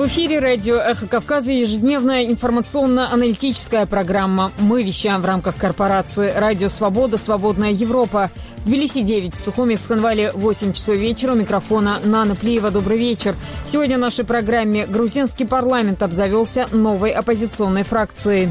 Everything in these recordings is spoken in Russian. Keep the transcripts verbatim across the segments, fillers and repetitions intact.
В эфире радио «Эхо Кавказа» ежедневная информационно-аналитическая программа. Мы вещаем в рамках корпорации «Радио Свобода. Свободная Европа». В Тбилиси девять, в Сухуми, Цхинвале восемь часов вечера. У микрофона Нана Плиева. Добрый вечер. Сегодня в нашей программе грузинский парламент обзавелся новой оппозиционной фракцией.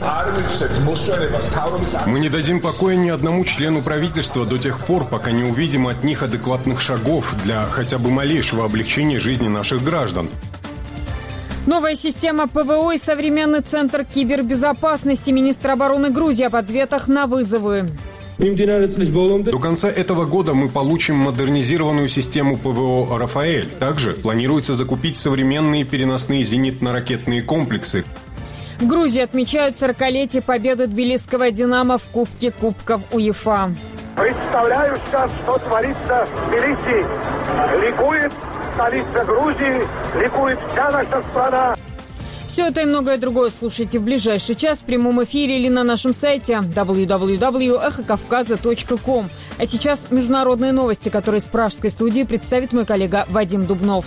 Мы не дадим покоя ни одному члену правительства до тех пор, пока не увидим от них адекватных шагов для хотя бы малейшего облегчения жизни наших граждан. Новая система ПВО и современный центр кибербезопасности. Министр обороны Грузии об ответах на вызовы. До конца этого года мы получим модернизированную систему ПВО «Рафаэль». Также планируется закупить современные переносные зенитно-ракетные комплексы. В Грузии отмечают сорокалетие победы тбилисского «Динамо» в Кубке Кубков УЕФА. Представляю сейчас, что творится в Тбилиси. Ликует столица Грузии, ликует вся наша страна. Все это и многое другое слушайте в ближайший час в прямом эфире или на нашем сайте дабл ю дабл ю дабл ю точка эхо кавказа точка ком. А сейчас международные новости, которые с пражской студии представит мой коллега Вадим Дубнов.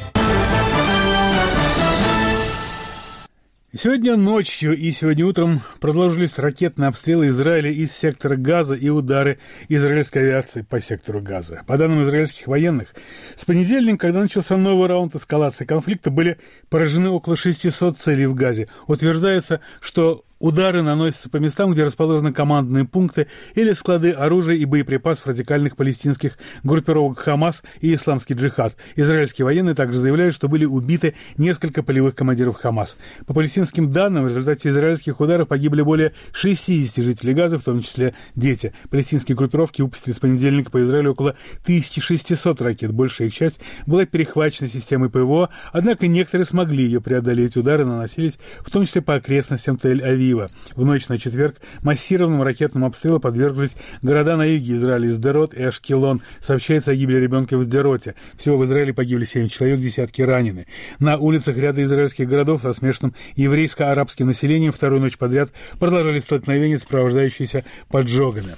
Сегодня ночью и сегодня утром продолжились ракетные обстрелы Израиля из сектора Газа и удары израильской авиации по сектору Газа. По данным израильских военных, с понедельника, когда начался новый раунд эскалации конфликта, были поражены около шестисот целей в Газе. Утверждается, что удары наносятся по местам, где расположены командные пункты или склады оружия и боеприпасов радикальных палестинских группировок «Хамас» и «Исламский джихад». Израильские военные также заявляют, что были убиты несколько полевых командиров «Хамас». По палестинским данным, в результате израильских ударов погибли более шестьдесят жителей Газа, в том числе дети. Палестинские группировки выпустили с понедельника по Израилю около тысяча шестьсот ракет. Большая их часть была перехвачена системой ПВО, однако некоторые смогли ее преодолеть. Удары наносились в том числе по окрестностям Тель-Авива. В ночь на четверг массированному ракетному обстрелу подверглись города на юге Израиля, Сдерот и Ашкелон. Сообщается о гибели ребенка в Сдероте. Всего в Израиле погибли семь человек, десятки ранены. На улицах ряда израильских городов со смешанным еврейско-арабским населением вторую ночь подряд продолжались столкновения, сопровождающиеся поджогами.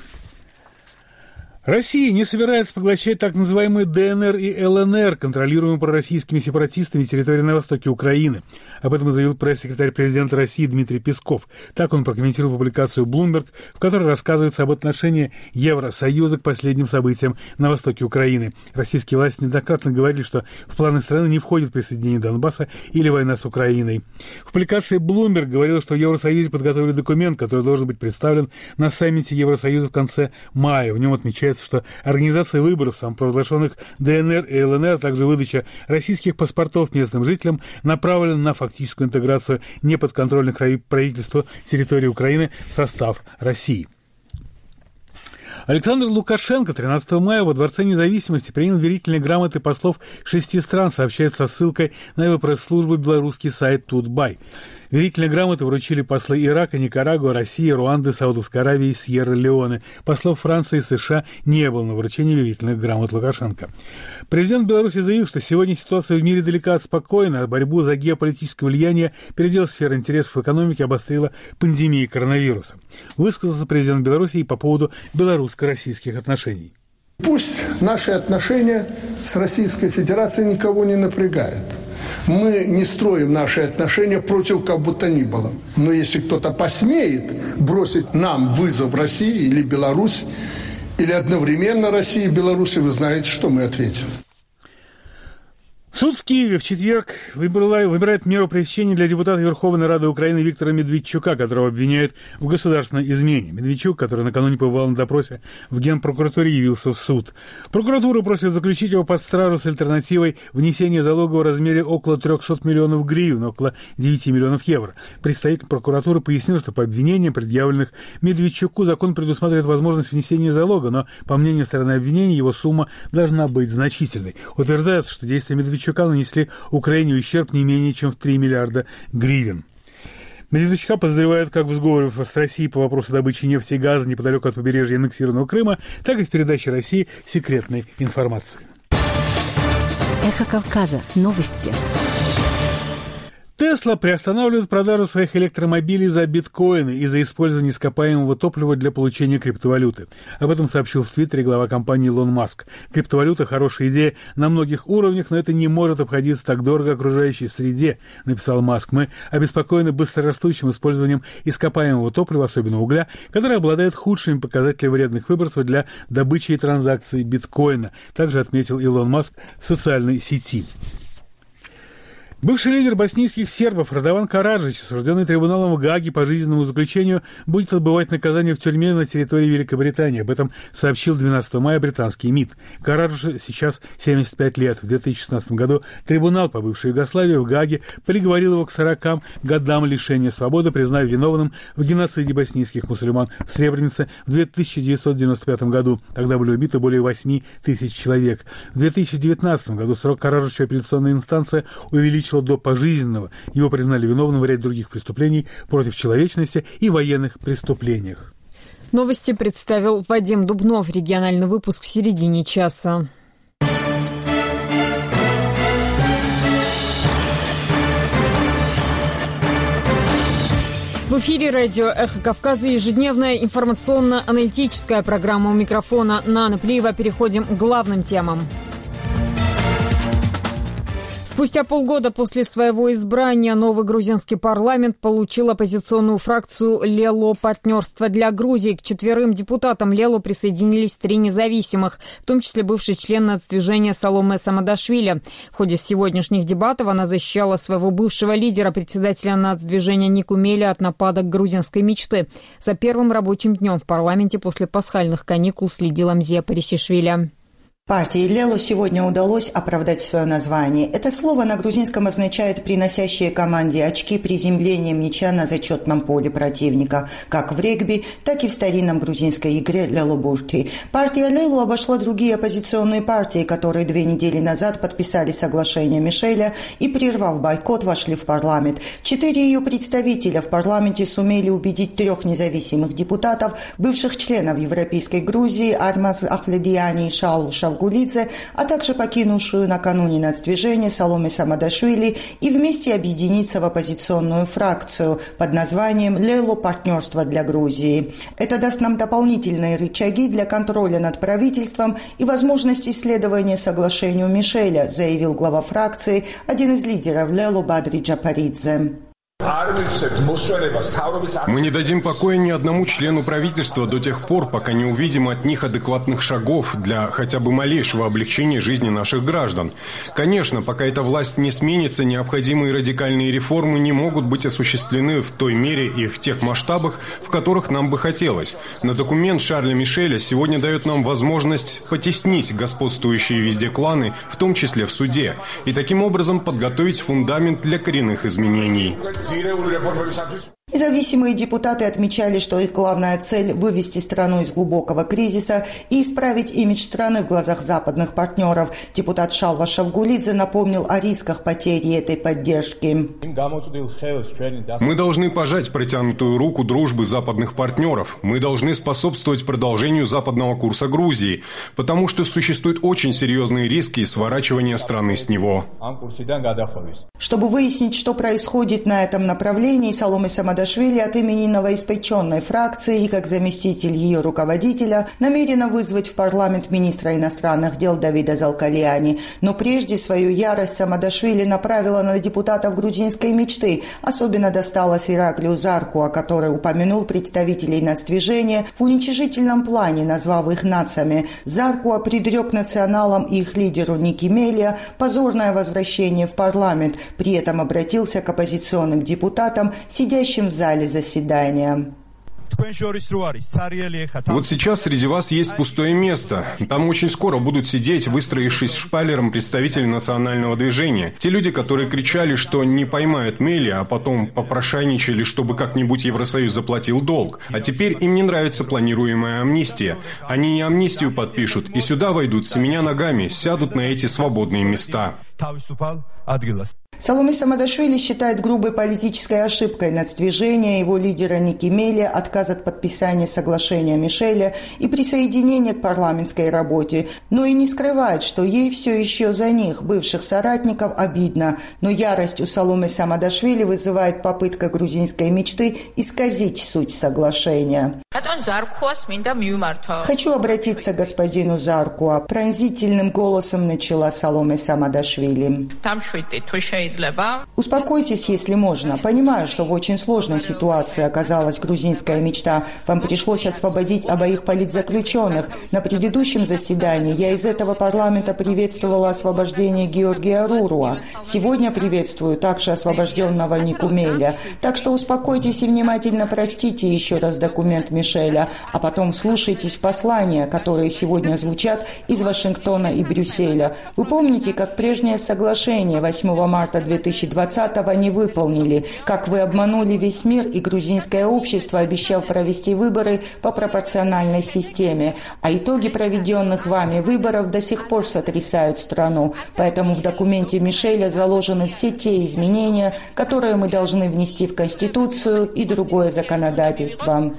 Россия не собирается поглощать так называемые ДНР и ЛНР, контролируемые пророссийскими сепаратистами территории на востоке Украины. Об этом заявил пресс-секретарь президента России Дмитрий Песков. Так он прокомментировал публикацию Bloomberg, в которой рассказывается об отношении Евросоюза к последним событиям на востоке Украины. Российские власти неоднократно говорили, что в планы страны не входит присоединение Донбасса или война с Украиной. В публикации Bloomberg говорилось, что в Евросоюзе подготовили документ, который должен быть представлен на саммите Евросоюза в конце мая. В нем отмечается, что организация выборов самопровозглашенных ДНР и ЛНР, а также выдача российских паспортов местным жителям направлена на фактическую интеграцию неподконтрольных правительству территории Украины в состав России. Александр Лукашенко тринадцатого мая во Дворце независимости принял верительные грамоты послов шести стран, сообщает со ссылкой на его пресс-службу белорусский сайт Тутбай. Верительные грамоты вручили послы Ирака, Никарагуа, России, Руанды, Саудовской Аравии и Сьерра-Леоне. Послов Франции и США не было на вручении верительных грамот Лукашенко. Президент Беларуси заявил, что сегодня ситуация в мире далека от спокойной, а борьбу за геополитическое влияние, передел сферы интересов экономики обострила пандемия коронавируса. Высказался президент Беларуси и по поводу белорусско-российских отношений. Пусть наши отношения с Российской Федерацией никого не напрягают. Мы не строим наши отношения против кого бы то ни было. Но если кто-то посмеет бросить нам вызов России или Беларусь, или одновременно России и Беларуси, вы знаете, что мы ответим. Суд в Киеве в четверг выбирает меру пресечения для депутата Верховной Рады Украины Виктора Медведчука, которого обвиняют в государственной измене. Медведчук, который накануне побывал на допросе в Генпрокуратуре, явился в суд. Прокуратура просит заключить его под стражу с альтернативой внесения залога в размере около трехсот миллионов гривен, около девяти миллионов евро. Представитель прокуратуры пояснил, что по обвинениям, предъявленных Медведчуку, закон предусматривает возможность внесения залога, но, по мнению стороны обвинения, его сумма должна быть значительной. Утверждается, что действия Медведчука нанесли Украине ущерб не менее чем в три миллиарда гривен. Медведчука подозревают как в сговоре с Россией по вопросу добычи нефти и газа неподалеку от побережья аннексированного Крыма, так и в передаче России секретной информации. Эхо Кавказа. Новости. Тесла приостанавливает продажу своих электромобилей за биткоины из-за использования ископаемого топлива для получения криптовалюты. Об этом сообщил в Твиттере глава компании Илон Маск. Криптовалюта – хорошая идея на многих уровнях, но это не может обходиться так дорого окружающей среде, написал Маск. Мы обеспокоены быстрорастущим использованием ископаемого топлива, особенно угля, который обладает худшими показателями вредных выбросов для добычи и транзакций биткоина. Также отметил Илон Маск в социальной сети. Бывший лидер боснийских сербов Радован Караджич, осужденный трибуналом в Гааге по пожизненному заключению, будет отбывать наказание в тюрьме на территории Великобритании. Об этом сообщил двенадцатого мая британский МИД. Караджичу сейчас семьдесят пять лет. В две тысячи шестнадцатом году трибунал по бывшей Югославии в Гааге приговорил его к сорока годам лишения свободы, признав виновным в геноциде боснийских мусульман в Сребренице в тысяча девятьсот девяносто пятом году. Тогда были убиты более восьми тысяч человек. В две тысячи девятнадцатом году срок Караджича апелляционная инстанция увеличила до пожизненного. Его признали виновным в ряде других преступлений против человечности и военных преступлениях. Новости представил Вадим Дубнов. Региональный выпуск в середине часа. В эфире радио «Эхо Кавказа» ежедневная информационно-аналитическая программа. У микрофона Нана Плиева. Переходим к главным темам. Спустя полгода после своего избрания новый грузинский парламент получил оппозиционную фракцию «Лело. Партнерство для Грузии». К четверым депутатам «Лело» присоединились три независимых, в том числе бывший член нацдвижения Саломе Самадашвили. В ходе сегодняшних дебатов она защищала своего бывшего лидера, председателя нацдвижения Нику Меля, от нападок грузинской мечты. За первым рабочим днем в парламенте после пасхальных каникул следила Мзия Парисишвили. Партии «Лело» сегодня удалось оправдать свое название. Это слово на грузинском означает «приносящие команде очки приземлением мяча на зачетном поле противника», как в регби, так и в старинном грузинской игре «Лело-Бурти». Партия «Лело» обошла другие оппозиционные партии, которые две недели назад подписали соглашение Мишеля и, прервав бойкот, вошли в парламент. Четыре ее представителя в парламенте сумели убедить трех независимых депутатов, бывших членов Европейской Грузии Армаз Ахледиани и Шаул Шавгулидзе, а также покинувшую накануне нацдвижение Саломе Самадашвили, и вместе объединиться в оппозиционную фракцию под названием «Лело. Партнерство для Грузии». Это даст нам дополнительные рычаги для контроля над правительством и возможность исследования соглашению Мишеля, заявил глава фракции, один из лидеров «Лело» Бадри Джапаридзе. Мы не дадим покоя ни одному члену правительства до тех пор, пока не увидим от них адекватных шагов для хотя бы малейшего облегчения жизни наших граждан. Конечно, пока эта власть не сменится, необходимые радикальные реформы не могут быть осуществлены в той мере и в тех масштабах, в которых нам бы хотелось. Но документ Шарля Мишеля сегодня дает нам возможность потеснить господствующие везде кланы, в том числе в суде, и таким образом подготовить фундамент для коренных изменений. Независимые депутаты отмечали, что их главная цель – вывести страну из глубокого кризиса и исправить имидж страны в глазах западных партнеров. Депутат Шалва Шавгулидзе напомнил о рисках потери этой поддержки. Мы должны пожать протянутую руку дружбы западных партнеров. Мы должны способствовать продолжению западного курса Грузии, потому что существуют очень серьезные риски сворачивания страны с него. Чтобы выяснить, что происходит на этом направлении, Саломе Самадашвили от имени новоиспеченной фракции и как заместитель ее руководителя намерена вызвать в парламент министра иностранных дел Давида Залкалиани. Но прежде свою ярость Самадашвили направила на депутатов грузинской мечты. Особенно досталось Ираклию Зарку, который упомянул представителей нацдвижения в уничижительном плане, назвав их нацами. Зарку предрек националам и их лидеру Ники Мелия позорное возвращение в парламент. При этом обратился к оппозиционным депутатам, сидящим в зале заседания. Вот сейчас среди вас есть пустое место. Там очень скоро будут сидеть, выстроившись шпалером, представители национального движения. Те люди, которые кричали, что не поймают Мели, а потом попрошайничали, чтобы как-нибудь Евросоюз заплатил долг. А теперь им не нравится планируемая амнистия. Они не амнистию подпишут, и сюда войдут с меня ногами, сядут на эти свободные места. Саломе Самадашвили считает грубой политической ошибкой нацдвижения его лидера Ники Меля, отказ от подписания соглашения Мишеля и присоединения к парламентской работе, но и не скрывает, что ей все еще за них, бывших соратников, обидно. Но ярость у Саломе Самадашвили вызывает попытка грузинской мечты исказить суть соглашения. «Хочу обратиться к господину Заркуа», пронзительным голосом начала Саломе Самадашвили. «Успокойтесь, если можно. Понимаю, что в очень сложной ситуации оказалась грузинская мечта. Вам пришлось освободить обоих политзаключенных. На предыдущем заседании я из этого парламента приветствовала освобождение Георгия Руруа. Сегодня приветствую также освобожденного Нику Меля. Так что успокойтесь и внимательно прочтите еще раз документ Мишеля, а потом вслушайтесь в послания, которые сегодня звучат из Вашингтона и Брюсселя. Вы помните, как прежнее соглашение восьмого марта две тысячи двадцатого не выполнили, как вы обманули весь мир и грузинское общество, обещав провести выборы по пропорциональной системе, а итоги проведенных вами выборов до сих пор сотрясают страну. Поэтому в документе Мишеля заложены все те изменения, которые мы должны внести в Конституцию и другое законодательство».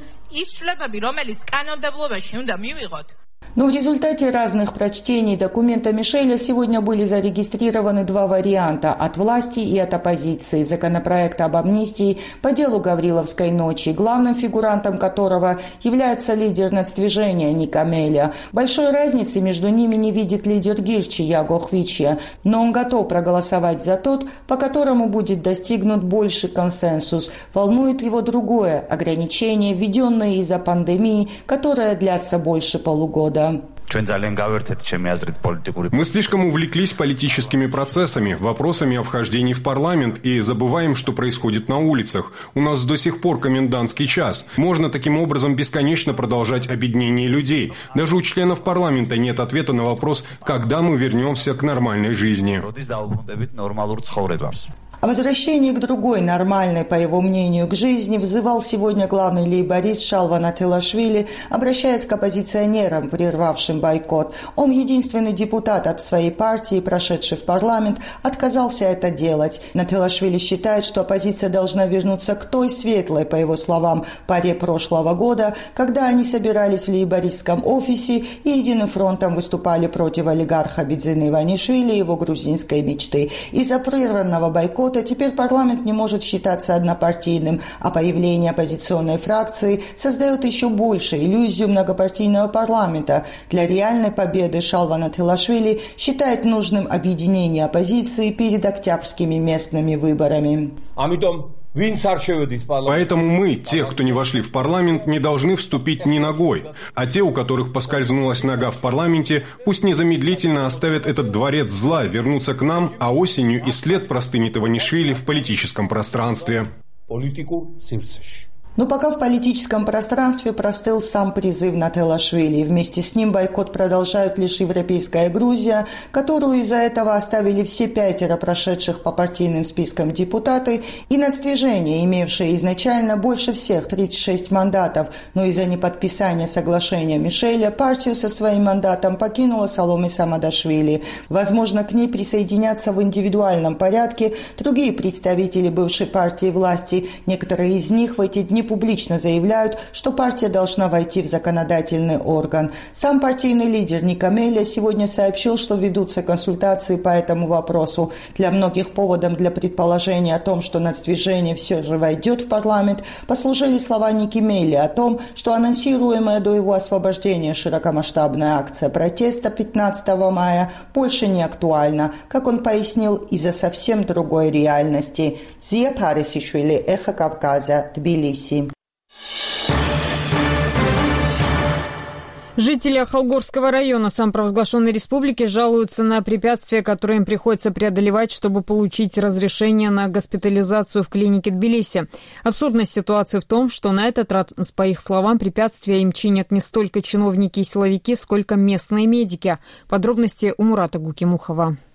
Но в результате разных прочтений документа Мишеля сегодня были зарегистрированы два варианта от власти и от оппозиции законопроекта об амнистии по делу Гавриловской ночи, главным фигурантом которого является лидер нацдвижения Ника Меля. Большой разницы между ними не видит лидер Гирчи Яго Хвичья, но он готов проголосовать за тот, по которому будет достигнут больший консенсус. Волнует его другое – ограничения, введенные из-за пандемии, которая длятся больше полугода. Мы слишком увлеклись политическими процессами, вопросами о вхождении в парламент и забываем, что происходит на улицах. У нас до сих пор комендантский час. Можно таким образом бесконечно продолжать объединение людей. Даже у членов парламента нет ответа на вопрос, когда мы вернемся к нормальной жизни. О возвращении к другой нормальной, по его мнению, к жизни взывал сегодня главный лейборист Шалва Натилашвили, обращаясь к оппозиционерам, прервавшим бойкот. Он, единственный депутат от своей партии, прошедший в парламент, отказался это делать. Натилашвили считает, что оппозиция должна вернуться к той светлой, по его словам, паре прошлого года, когда они собирались в лейбористском офисе и единым фронтом выступали против олигарха Бидзины Иванишвили и его грузинской мечты. Из-за прерванного бойкота теперь парламент не может считаться однопартийным, а появление оппозиционной фракции создает еще больше иллюзию многопартийного парламента. Для реальной победы Шалва Натилашвили считает нужным объединение оппозиции перед октябрьскими местными выборами. Поэтому мы, тех, кто не вошли в парламент, не должны вступить ни ногой. А те, у которых поскользнулась нога в парламенте, пусть незамедлительно оставят этот дворец зла, вернутся к нам, а осенью и след простынет Иванишвили в политическом пространстве. Но пока в политическом пространстве простыл сам призыв Натилашвили. Вместе с ним бойкот продолжают лишь европейская Грузия, которую из-за этого оставили все пятеро прошедших по партийным спискам депутаты, и нацдвижение, имевшее изначально больше всех тридцать шесть мандатов, но из-за неподписания соглашения Мишеля партию со своим мандатом покинула Саломе Самадашвили. Возможно, к ней присоединятся в индивидуальном порядке другие представители бывшей партии власти. Некоторые из них в эти дни публично заявляют, что партия должна войти в законодательный орган. Сам партийный лидер Ника Меля сегодня сообщил, что ведутся консультации по этому вопросу. Для многих поводом для предположения о том, что нацдвижение все же войдет в парламент, послужили слова Ники Меля о том, что анонсируемая до его освобождения широкомасштабная акция протеста пятнадцатого мая больше не актуальна, как он пояснил, из-за совсем другой реальности. Зия Парисишвили, Эхо Кавказа, Тбилиси. Жители Ахалгорского района самопровозглашенной республики жалуются на препятствия, которые им приходится преодолевать, чтобы получить разрешение на госпитализацию в клинике Тбилиси. Абсурдность ситуации в том, что на этот раз, по их словам, препятствия им чинят не столько чиновники и силовики, сколько местные медики. Подробности у Мурата Гукимухова.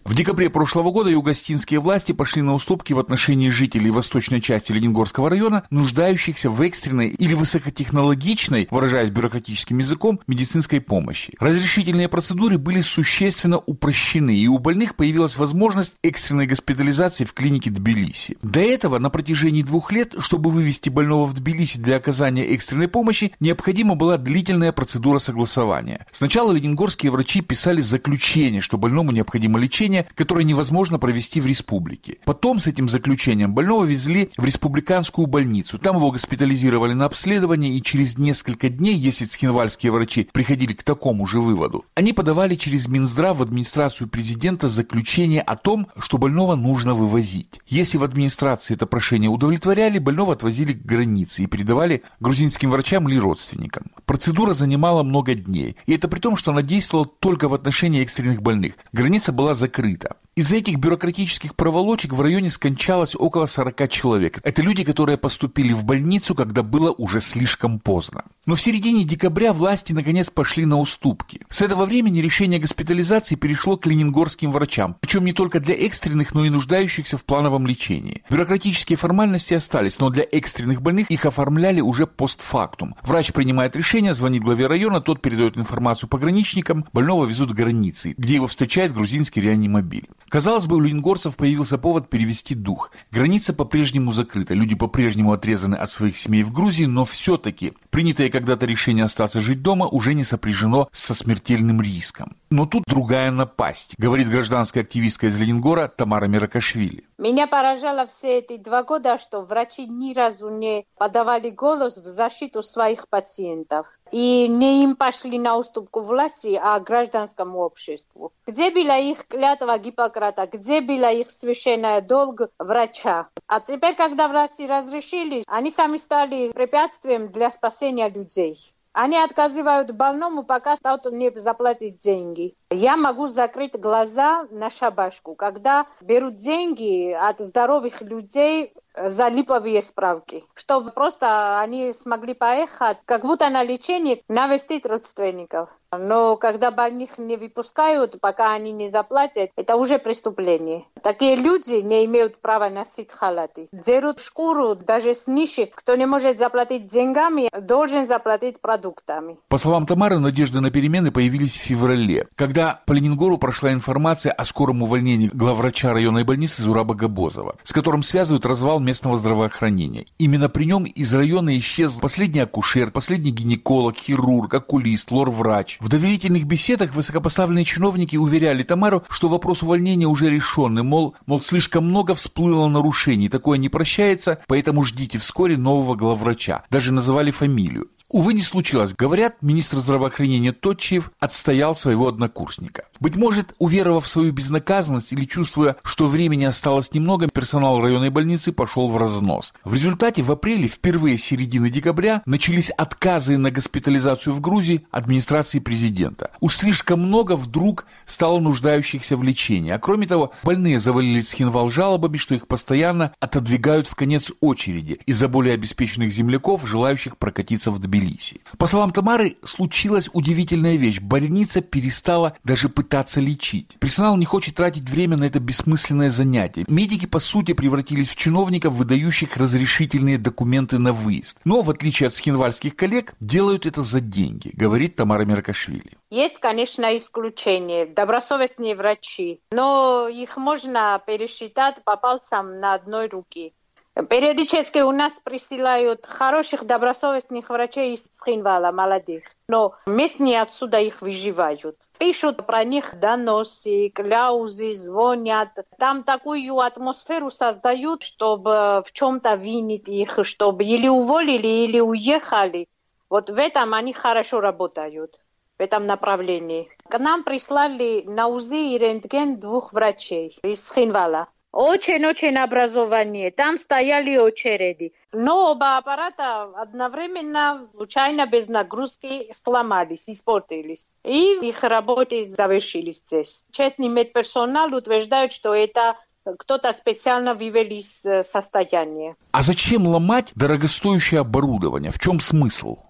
В декабре прошлого года югостинские власти пошли на уступки в отношении жителей восточной части Ленингорского района, нуждающихся в экстренной или высокотехнологичной, выражаясь бюрократическим языком, медицинской помощи. Разрешительные процедуры были существенно упрощены, и у больных появилась возможность экстренной госпитализации в клинике Тбилиси. До этого на протяжении двух лет, чтобы вывести больного в Тбилиси для оказания экстренной помощи, необходима была длительная процедура согласования. Сначала ленингорские врачи писали заключение, что больному необходимо лечение, которое невозможно провести в республике. Потом с этим заключением больного везли в республиканскую больницу. Там его госпитализировали на обследование, и через несколько дней, если цхинвальские врачи приходили к такому же выводу, они подавали через Минздрав в администрацию президента заключение о том, что больного нужно вывозить. Если в администрации это прошение удовлетворяли, больного отвозили к границе и передавали грузинским врачам или родственникам. Процедура занимала много дней, и это при том, что она действовала только в отношении экстренных больных. Граница была закрыта. Из-за этих бюрократических проволочек в районе скончалось около сорока человек. Это люди, которые поступили в больницу, когда было уже слишком поздно. Но в середине декабря власти наконец пошли на уступки. С этого времени решение госпитализации перешло к ленингорским врачам, причем не только для экстренных, но и нуждающихся в плановом лечении. Бюрократические формальности остались, но для экстренных больных их оформляли уже постфактум. Врач принимает решение, звонит главе района, тот передает информацию пограничникам, больного везут к границе, где его встречает грузинский реанимобиль. Казалось бы, у ленингорцев появился повод перевести дух. Граница по-прежнему закрыта, люди по-прежнему отрезаны от своих семей в Грузии, но все-таки принятое когда-то решение остаться жить дома уже не сопряжено со смертельным риском. Но тут другая напасть, говорит гражданская активистка из Ленингора Тамара Миракашвили. Меня поражало все эти два года, что врачи ни разу не подавали голос в защиту своих пациентов. И не им пошли на уступку власти, а гражданскому обществу. Где была их клятва Гиппократа, где была их священная долг врача? А теперь, когда власти разрешили, они сами стали препятствием для спасения людей. Они отказывают больному, пока тот не заплатит деньги. Я могу закрыть глаза на шабашку, когда берут деньги от здоровых людей за липовые справки, чтобы просто они смогли поехать, как будто на лечение, навестить родственников. Но когда больных не выпускают, пока они не заплатят, это уже преступление. Такие люди не имеют права носить халаты. Дерут шкуру даже с нищих. Кто не может заплатить деньгами, должен заплатить продуктами. По словам Тамары, надежды на перемены появились в феврале, когда по Ленингору прошла информация о скором увольнении главврача районной больницы Зураба Габозова, с которым связывают развал местного здравоохранения. Именно при нем из района исчез последний акушер, последний гинеколог, хирург, окулист, лор-врач. В доверительных беседах высокопоставленные чиновники уверяли Тамару, что вопрос увольнения уже решенный, мол, мол, слишком много всплыло нарушений, такое не прощается, поэтому ждите вскоре нового главврача. Даже называли фамилию. Увы, не случилось. Говорят, министр здравоохранения Тотчиев отстоял своего однокурсника. Быть может, уверовав в свою безнаказанность или чувствуя, что времени осталось немного, персонал районной больницы пошел в разнос. В результате в апреле, впервые с середины декабря, начались отказы на госпитализацию в Грузии администрации президента. Уж слишком много вдруг стало нуждающихся в лечении. А кроме того, больные завалили Цхинвал жалобами, что их постоянно отодвигают в конец очереди из-за более обеспеченных земляков, желающих прокатиться в Тбилиси. По словам Тамары, случилась удивительная вещь. Больница перестала даже пытаться лечить. Персонал не хочет тратить время на это бессмысленное занятие. Медики, по сути, превратились в чиновников, выдающих разрешительные документы на выезд. Но, в отличие от цхинвальских коллег, делают это за деньги, говорит Тамара Миракашвили. Есть, конечно, исключения, добросовестные врачи, но их можно пересчитать по пальцам на одной руке. Периодически у нас присылают хороших добросовестных врачей из Цхинвала, молодых. Но местные отсюда их выживают. Пишут про них доносы, кляузы, звонят. Там такую атмосферу создают, чтобы в чем-то винить их, чтобы или уволили, или уехали. Вот в этом они хорошо работают, в этом направлении. К нам прислали на УЗИ и рентген двух врачей из Цхинвала. Очень-очень образование. Там стояли очереди. Но оба аппарата одновременно, случайно, без нагрузки, сломались, испортились. И их работы завершились здесь. Честный медперсонал утверждает, что это кто-то специально вывел из состояния. А зачем ломать дорогостоящее оборудование? В чем смысл?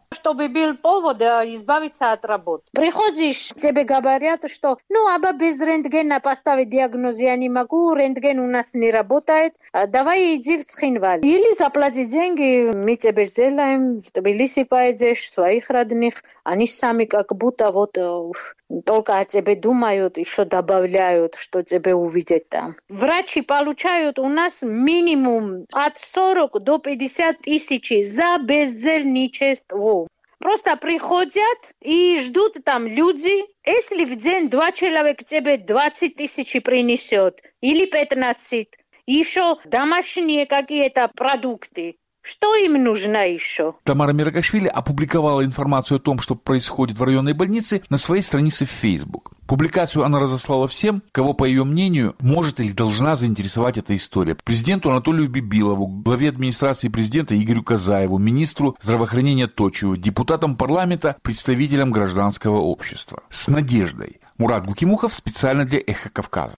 чтобы был повод избавиться от работы. Приходишь, тебе говорят, что ну, аба без рентгена поставить диагноз я не могу, рентген у нас не работает, давай иди в Цхинваль. Или заплати деньги, мы тебе сделаем, в Тбилиси поедешь, своих родных, они сами как будто вот только о тебе думают, еще добавляют, что тебе увидят там. Врачи получают у нас минимум от сорока до пятидесяти тысяч за бездельничество. Просто приходят и ждут там люди. Если в день два человека тебе двадцать тысяч принесет, или пятнадцать, еще домашние какие-то продукты. Что им нужно еще? Тамара Миракашвили опубликовала информацию о том, что происходит в районной больнице, на своей странице в Facebook. Публикацию она разослала всем, кого, по ее мнению, может или должна заинтересовать эта история. Президенту Анатолию Бибилову, главе администрации президента Игорю Казаеву, министру здравоохранения Точеву, депутатам парламента, представителям гражданского общества. С надеждой. Мурат Гукимухов специально для «Эхо Кавказа».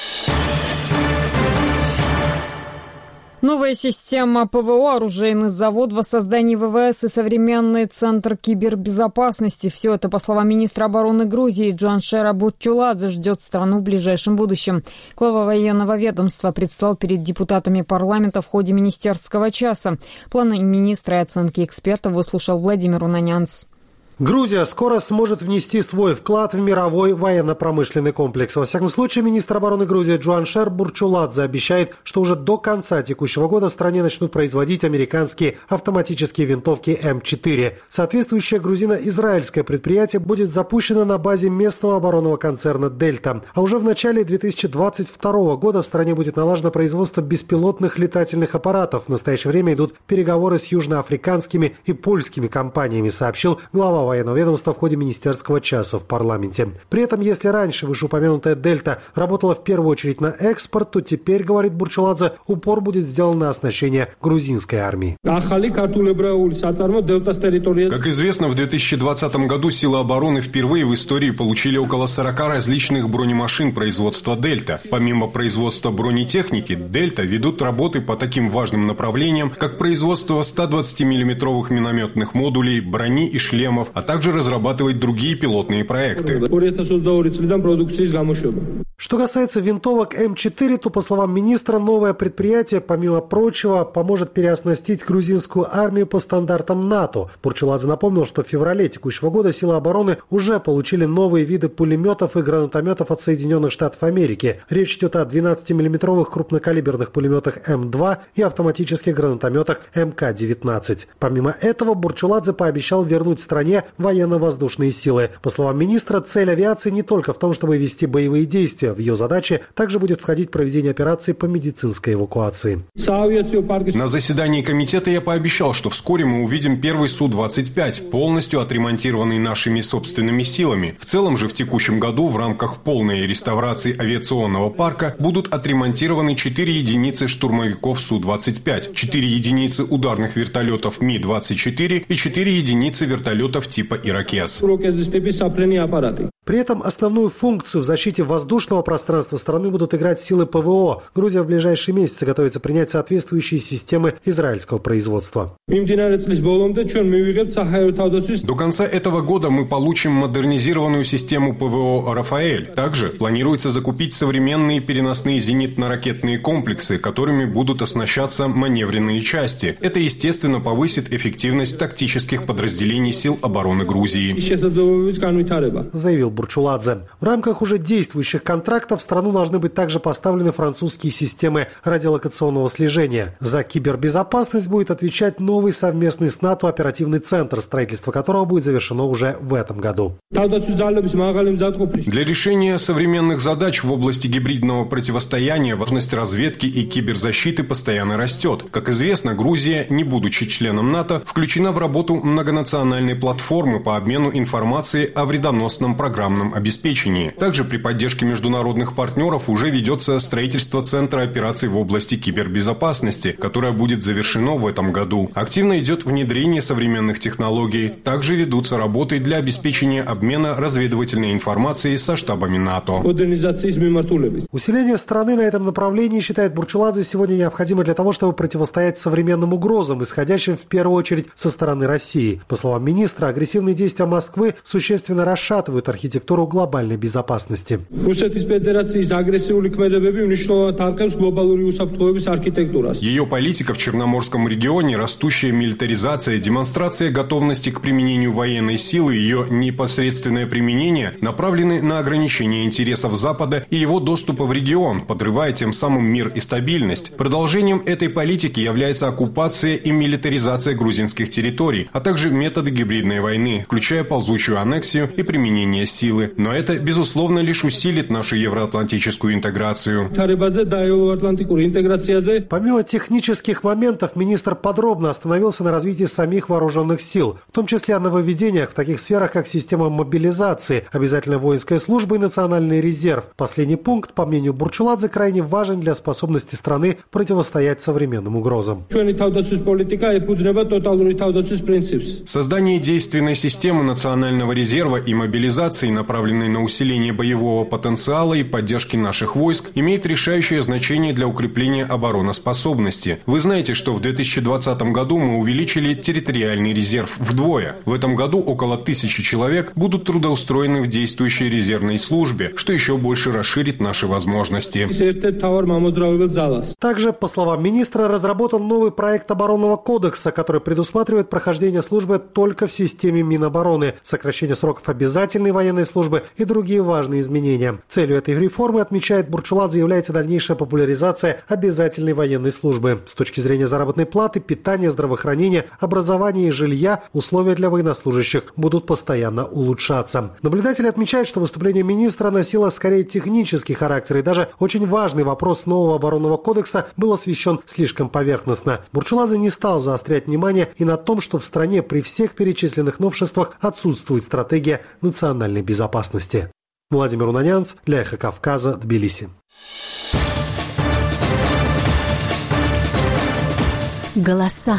Новая система ПВО, оружейный завод, воссоздание ВВС и современный центр кибербезопасности. Все это, по словам министра обороны Грузии Джуаншера Бурчуладзе, ждет страну в ближайшем будущем. Глава военного ведомства предстал перед депутатами парламента в ходе министерского часа. Планы министра и оценки экспертов выслушал Владимир Унанянц. Грузия скоро сможет внести свой вклад в мировой военно-промышленный комплекс. Во всяком случае, министр обороны Грузии Джуаншер Бурчуладзе обещает, что уже до конца текущего года в стране начнут производить американские автоматические винтовки эм четыре. Соответствующее грузино-израильское предприятие будет запущено на базе местного оборонного концерна «Дельта». А уже в начале две тысячи двадцать второго года в стране будет налажено производство беспилотных летательных аппаратов. В настоящее время идут переговоры с южноафриканскими и польскими компаниями, сообщил глава военного ведомства в ходе министерского часа в парламенте. При этом, если раньше вышеупомянутая «Дельта» работала в первую очередь на экспорт, то теперь, говорит Бурчуладзе, упор будет сделан на оснащение грузинской армии. Как известно, в две тысячи двадцатом году силы обороны впервые в истории получили около сорока различных бронемашин производства «Дельта». Помимо производства бронетехники, «Дельта» ведут работы по таким важным направлениям, как производство ста двадцатимиллиметровых минометных модулей, брони и шлемов, а также разрабатывать другие пилотные проекты. Что касается винтовок эм четыре, то, по словам министра, новое предприятие, помимо прочего, поможет переоснастить грузинскую армию по стандартам НАТО. Бурчуладзе напомнил, что в феврале текущего года силы обороны уже получили новые виды пулеметов и гранатометов от Соединенных Штатов Америки. Речь идет о двенадцатимиллиметровых крупнокалиберных пулеметах эм два и автоматических гранатометах эм ка девятнадцать. Помимо этого, Бурчуладзе пообещал вернуть стране военно-воздушные силы. По словам министра, цель авиации не только в том, чтобы вести боевые действия. В ее задачи также будет входить проведение операций по медицинской эвакуации. На заседании комитета я пообещал, что вскоре мы увидим первый Су двадцать пять, полностью отремонтированный нашими собственными силами. В целом же в текущем году в рамках полной реставрации авиационного парка будут отремонтированы четыре единицы штурмовиков Су двадцать пять, четыре единицы ударных вертолетов Ми двадцать четыре и четыре единицы вертолетов типа «Иракез». При этом основную функцию в защите воздушного пространства страны будут играть силы ПВО. Грузия в ближайшие месяцы готовится принять соответствующие системы израильского производства. До конца этого года мы получим модернизированную систему ПВО «Рафаэль». Также планируется закупить современные переносные зенитно-ракетные комплексы, которыми будут оснащаться маневренные части. Это, естественно, повысит эффективность тактических подразделений сил обороны Грузии, заявил Бурчуладзе. В рамках уже действующих контрактов в страну должны быть также поставлены французские системы радиолокационного слежения. За кибербезопасность будет отвечать новый совместный с НАТО оперативный центр, строительство которого будет завершено уже в этом году. Для решения современных задач в области гибридного противостояния важность разведки и киберзащиты постоянно растет. Как известно, Грузия, не будучи членом НАТО, включена в работу многонациональной платформы по обмену информацией о вредоносном программном программном обеспечении. Также при поддержке международных партнеров уже ведется строительство Центра операций в области кибербезопасности, которое будет завершено в этом году. Активно идет внедрение современных технологий. Также ведутся работы для обеспечения обмена разведывательной информацией со штабами НАТО. Усиление страны на этом направлении, считает Бурчуладзе, сегодня необходимо для того, чтобы противостоять современным угрозам, исходящим в первую очередь со стороны России. По словам министра, агрессивные действия Москвы существенно расшатывают архитектуру глобальной безопасности. Ее политика в Черноморском регионе, растущая милитаризация, демонстрация готовности к применению военной силы и ее непосредственное применение направлены на ограничение интересов Запада и его доступа в регион, подрывая тем самым мир и стабильность. Продолжением этой политики является оккупация и милитаризация грузинских территорий, а также методы гибридной войны, включая ползучую аннексию и применение силы. Но это, безусловно, лишь усилит нашу евроатлантическую интеграцию. Помимо технических моментов, министр подробно остановился на развитии самих вооруженных сил, в том числе о нововведениях в таких сферах, как система мобилизации, обязательная воинская служба и национальный резерв. Последний пункт, по мнению Бурчуладзе, крайне важен для способности страны противостоять современным угрозам. Создание действенной системы национального резерва и мобилизации, направленной на усиление боевого потенциала и поддержки наших войск, имеет решающее значение для укрепления обороноспособности. Вы знаете, что в две тысячи двадцатом году мы увеличили территориальный резерв вдвое. В этом году около тысячи человек будут трудоустроены в действующей резервной службе, что еще больше расширит наши возможности. Также, по словам министра, разработан новый проект оборонного кодекса, который предусматривает прохождение службы только в системе Минобороны, сокращение сроков обязательной военной службы и другие важные изменения. Целью этой реформы, отмечает Бурчуладзе, является дальнейшая популяризация обязательной военной службы. С точки зрения заработной платы, питания, здравоохранения, образования и жилья условия для военнослужащих будут постоянно улучшаться. Наблюдатели отмечают, что выступление министра носило скорее технический характер, и даже очень важный вопрос нового оборонного кодекса был освещен слишком поверхностно. Бурчуладзе не стал заострять внимание и на том, что в стране при всех перечисленных новшествах отсутствует стратегия национальной безопасности. Владимир Унанянц, для Эхо Кавказа, Тбилиси. Голоса.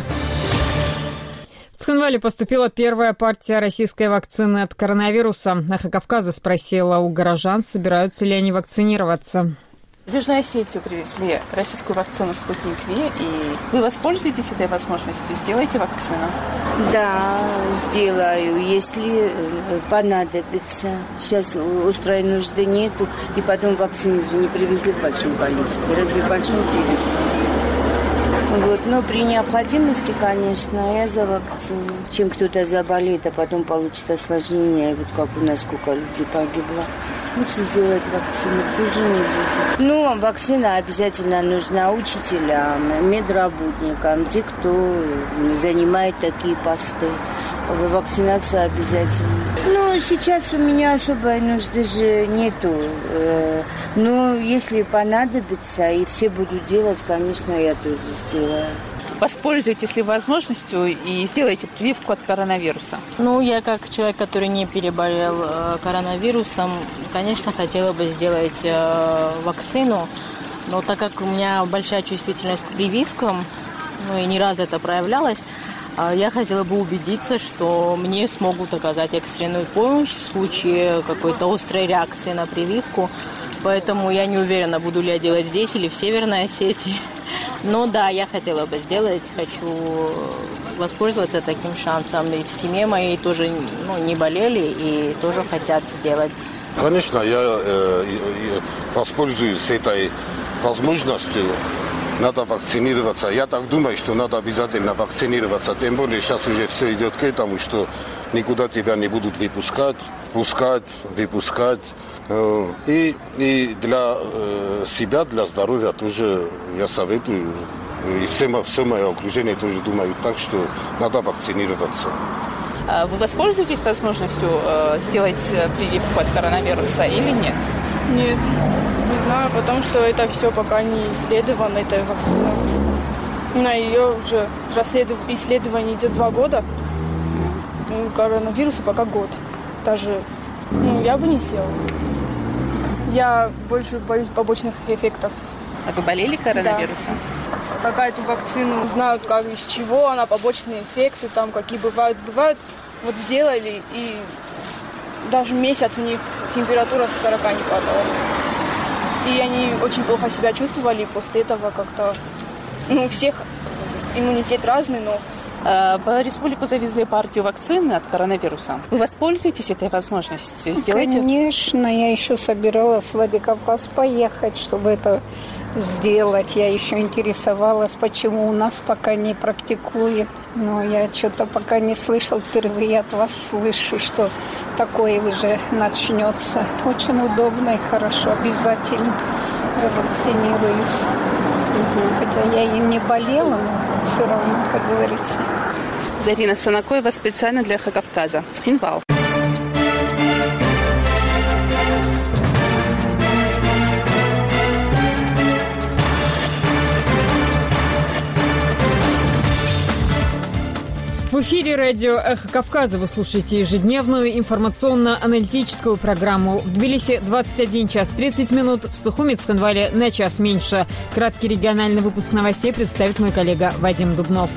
В Цхинвале поступила первая партия российской вакцины от коронавируса. Эхо Кавказа спросила у горожан, собираются ли они вакцинироваться. В Южной Осетию привезли российскую вакцину «Спутник Ви», и вы воспользуетесь этой возможностью, сделаете вакцину? Да, сделаю, если понадобится. Сейчас острой нужды нету, и потом вакцины же не привезли в большом количестве. Разве в большом привезли? Вот. Но при необходимости, конечно, я за вакцину. Чем кто-то заболеет, а потом получит осложнение, вот как у нас сколько людей погибло. Лучше сделать вакцину, хуже не будет. Но вакцина обязательно нужна учителям, медработникам, те, кто занимает такие посты. Вакцинация обязательно. Ну, сейчас у меня особой нужды же нету. Но если понадобится, и все будут делать, конечно, я тоже сделаю. Воспользуйтесь ли возможностью и сделайте прививку от коронавируса? Ну, я как человек, который не переболел э, коронавирусом, конечно, хотела бы сделать э, вакцину, но так как у меня большая чувствительность к прививкам, ну и не раз это проявлялось, э, я хотела бы убедиться, что мне смогут оказать экстренную помощь в случае какой-то острой реакции на прививку. Поэтому я не уверена, буду ли я делать здесь или в Северной Осетии. Но да, я хотела бы сделать, хочу воспользоваться таким шансом. И в семье моей тоже ну, не болели и тоже хотят сделать. Конечно, я э, воспользуюсь этой возможностью. Надо вакцинироваться. Я так думаю, что надо обязательно вакцинироваться. Тем более сейчас уже все идет к этому, что никуда тебя не будут выпускать, впускать, выпускать. И, и для э, себя, для здоровья тоже я советую. И все, все мое окружение тоже думают так, что надо вакцинироваться. Вы воспользуетесь возможностью э, сделать прививку от коронавируса или нет? Нет, не знаю, потому что это все пока не исследовано, эта вакцина. На ее уже исследование идет два года. Коронавирусу пока год. Даже ну, я бы не сделала. Я больше боюсь побочных эффектов. А вы болели коронавирусом? Да. Какая-то вакцину знают, как из чего она, побочные эффекты, там какие бывают. Бывают, вот сделали, и даже месяц у них температура с сорока не падала. И они очень плохо себя чувствовали, и после этого как-то, ну, у всех иммунитет разный, но... В республику завезли партию вакцины от коронавируса. Вы воспользуетесь этой возможностью? Сделайте? Конечно, я еще собиралась в Владикавказ поехать, чтобы это сделать. Я еще интересовалась, почему у нас пока не практикуют. Но я что-то пока не слышал, впервые от вас слышу, что такое уже начнется. Очень удобно и хорошо, обязательно вакцинируюсь. Хотя я и не болела, но все равно, как говорится. Зарина Санакоева специально для Эхо Кавказа. Цхинвал. В эфире радио «Эхо Кавказа» вы слушаете ежедневную информационно-аналитическую программу. В Тбилиси двадцать один час тридцать минут, в Сухуми, Цхинвале на час меньше. Краткий региональный выпуск новостей представит мой коллега Вадим Дубнов.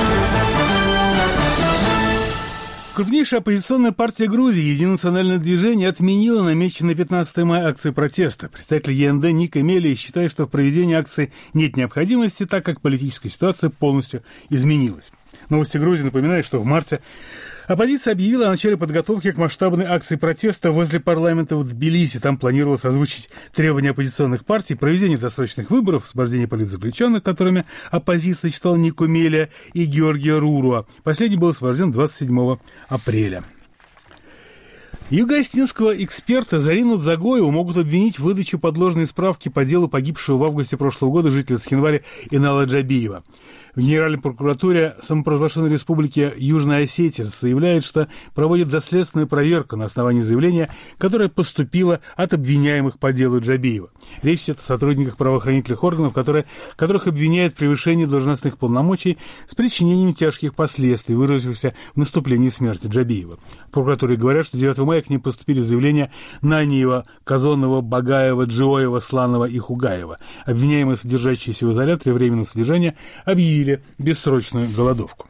Крупнейшая оппозиционная партия Грузии «Единое национальное движение» отменила намеченные пятнадцатое мая акции протеста. Представитель ЕНД Ник Эмелия считает, что в проведении акции нет необходимости, так как политическая ситуация полностью изменилась. Новости Грузии напоминают, что в марте оппозиция объявила о начале подготовки к масштабной акции протеста возле парламента в Тбилиси. Там планировалось озвучить требования оппозиционных партий, проведение досрочных выборов, освобождение политзаключенных, которыми оппозиция считала Ник Эмелия и Георгия Руруа. Последний был освобожден двадцать седьмого апреля. Юго-остинского эксперта Зарину Дзагоеву могут обвинить в выдаче подложной справки по делу погибшего в августе прошлого года жителя Цхинвали Инала Джабиева. В Генеральной прокуратуре самопровозглашенной республики Южная Осетия заявляют, что проводит доследственную проверку на основании заявления, которое поступило от обвиняемых по делу Джабиева. Речь идет о сотрудниках правоохранительных органов, которые, которых обвиняют в превышении должностных полномочий с причинением тяжких последствий, выразившихся в наступлении смерти Джабиева. В прокуратуре говорят, что девятого мая к ним поступили заявления Наниева, Казонова, Багаева, Джиоева, Сланова и Хугаева. Обвиняемые, содержащиеся в изоляторе временного содержания, объявили бессрочную голодовку.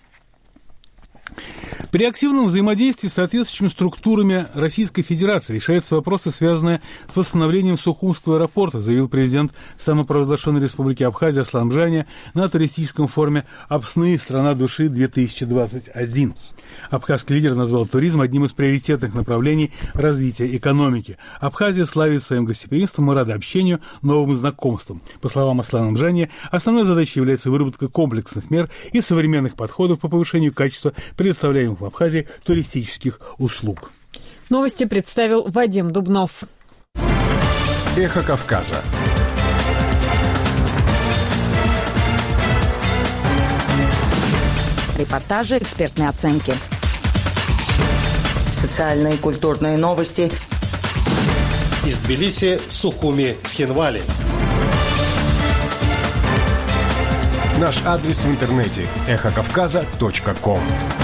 При активном взаимодействии с соответствующими структурами Российской Федерации решаются вопросы, связанные с восстановлением Сухумского аэропорта, заявил президент самопровозглашенной Республики Абхазия Аслан Бжания на туристическом форуме «Апсны. Страна души-две тысячи двадцать один». Абхазский лидер назвал туризм одним из приоритетных направлений развития экономики. Абхазия славит своим гостеприимством и рада общению, новым знакомствам. По словам Аслана Бжания, основной задачей является выработка комплексных мер и современных подходов по повышению качества предоставляемых в Абхазии туристических услуг. Новости представил Вадим Дубнов. Эхо Кавказа. Репортажи, экспертные оценки. Социальные и культурные новости. Из Тбилиси, Сухуми, Цхинвали. Наш адрес в интернете – эхо кавказа точка ком.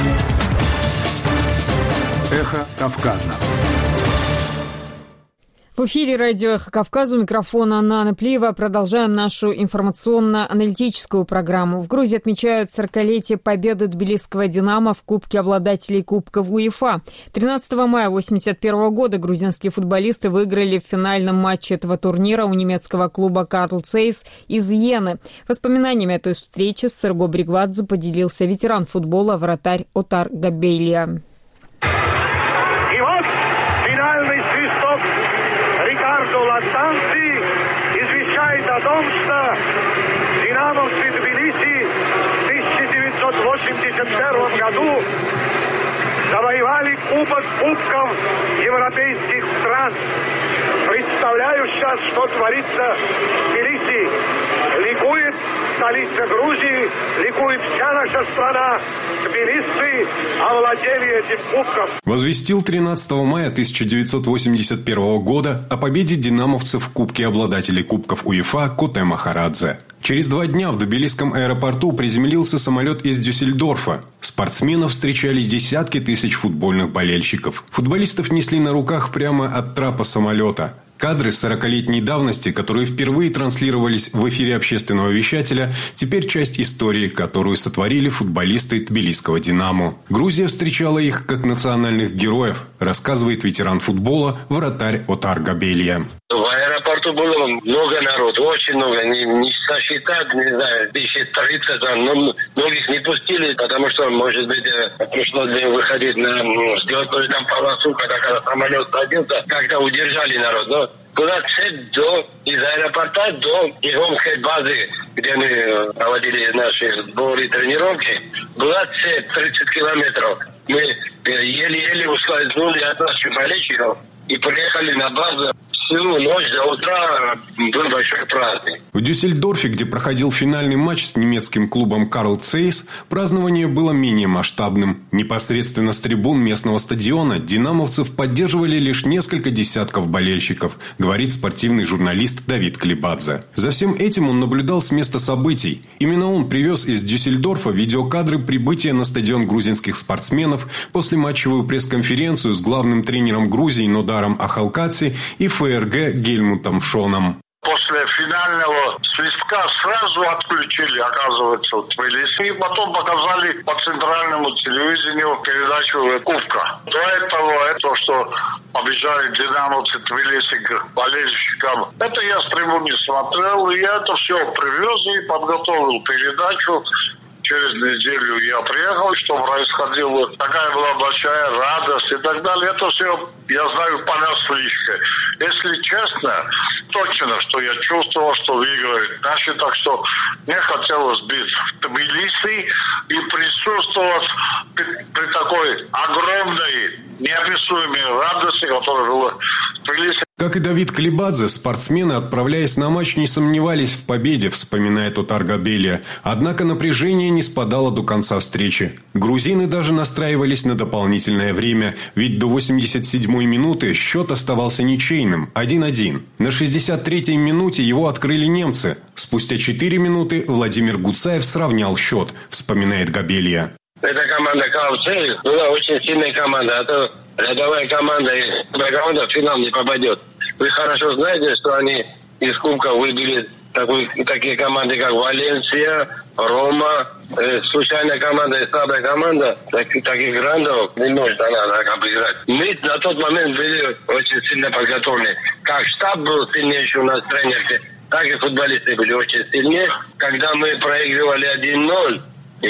Эхо Кавказа. В эфире радио «Эхо Кавказа», у микрофона Анна Анаплиева. Продолжаем нашу информационно-аналитическую программу. В Грузии отмечают сорокалетие победы тбилисского «Динамо» в Кубке обладателей Кубков УЕФА. тринадцатого мая восемьдесят первого года грузинские футболисты выиграли в финальном матче этого турнира у немецкого клуба «Карл Цейс» из Йены. Воспоминаниями этой встречи с Серго Бригвадзе поделился ветеран футбола, вратарь Отар Габейлия. И вот финальный свисток. Рикардо Латанци извещает о том, что динамовцы Тбилиси в тысяча девятьсот восемьдесят первом году завоевали Кубок Кубков европейских стран. Представляю сейчас, что творится в Тбилиси. Ликует столица Грузии, ликует вся наша страна. Тбилисцы овладели этим кубком. Возвестил тринадцатого мая тысяча девятьсот восемьдесят первого года о победе динамовцев в Кубке обладателей Кубков УЕФА Куте Махарадзе. Через два дня в Тбилисском аэропорту приземлился самолет из Дюссельдорфа. Спортсменов встречали десятки тысяч футбольных болельщиков. Футболистов несли на руках прямо от трапа самолета. Кадры сорокалетней давности, которые впервые транслировались в эфире общественного вещателя, теперь часть истории, которую сотворили футболисты тбилисского «Динамо». Грузия встречала их как национальных героев, рассказывает ветеран футбола, вратарь Отар Габелия. В аэропорту было много народу, очень много, не, не сосчитать, не знаю, тысяча тридцать, но многих не пустили, потому что, может быть, пришлось выходить на взлетную там полосу, когда, когда самолет садился, как-то удержали народ. Но было цель до, из аэропорта до Егомской базы, где мы проводили наши сборы и тренировки, была цель тридцать километров. Мы еле-еле ускользнули от наших болельщиков и приехали на базу. Всю ночь до утра был большой праздник. В Дюссельдорфе, где проходил финальный матч с немецким клубом «Карл Цейс», празднование было менее масштабным. Непосредственно с трибун местного стадиона динамовцев поддерживали лишь несколько десятков болельщиков, говорит спортивный журналист Давид Клибадзе. За всем этим он наблюдал с места событий. Именно он привез из Дюссельдорфа видеокадры прибытия на стадион грузинских спортсменов, после матчевую пресс-конференцию с главным тренером Грузии Нодаром Ахалкаци и ФРГ Гельмутом Шоном. После финального свистка сразу отключили, оказывается, в Тбилиси. И потом показали по центральному телевидению передачу «Кубка». До этого, это, что побежали динамовцы Тбилиси к болельщикам, это я с трибуны смотрел, и я это все привез и подготовил передачу. Через неделю я приехал, что происходило. Такая была большая радость и так далее. Это все, я знаю, понаслышке. Если честно, точно, что я чувствовал, что выиграют наши. Так что мне хотелось быть в Тбилиси и присутствовать при, при такой огромной, неописуемой радости, которая была в Тбилиси. Как и Давид Клибадзе, спортсмены, отправляясь на матч, не сомневались в победе, вспоминает Отар Габелия. Однако напряжение не спадало до конца встречи. Грузины даже настраивались на дополнительное время, ведь до восемьдесят седьмой минуты счет оставался ничейным – один-один. На шестьдесят третьей минуте его открыли немцы. Спустя четыре минуты Владимир Гуцаев сравнял счет, вспоминает Габелия. Эта команда «Калцей» была очень сильная команда, а то рядовая команда и команда в финал не попадет. Вы хорошо знаете, что они из кубка выбили такой, такие команды, как Валенсия, Рома, э, случайная команда и слабая команда. Так, таких грандов не может она так обыграть. Мы на тот момент были очень сильно подготовлены. Как штаб был сильнейший у нас тренерки, так и футболисты были очень сильнее. Когда мы проигрывали один ноль,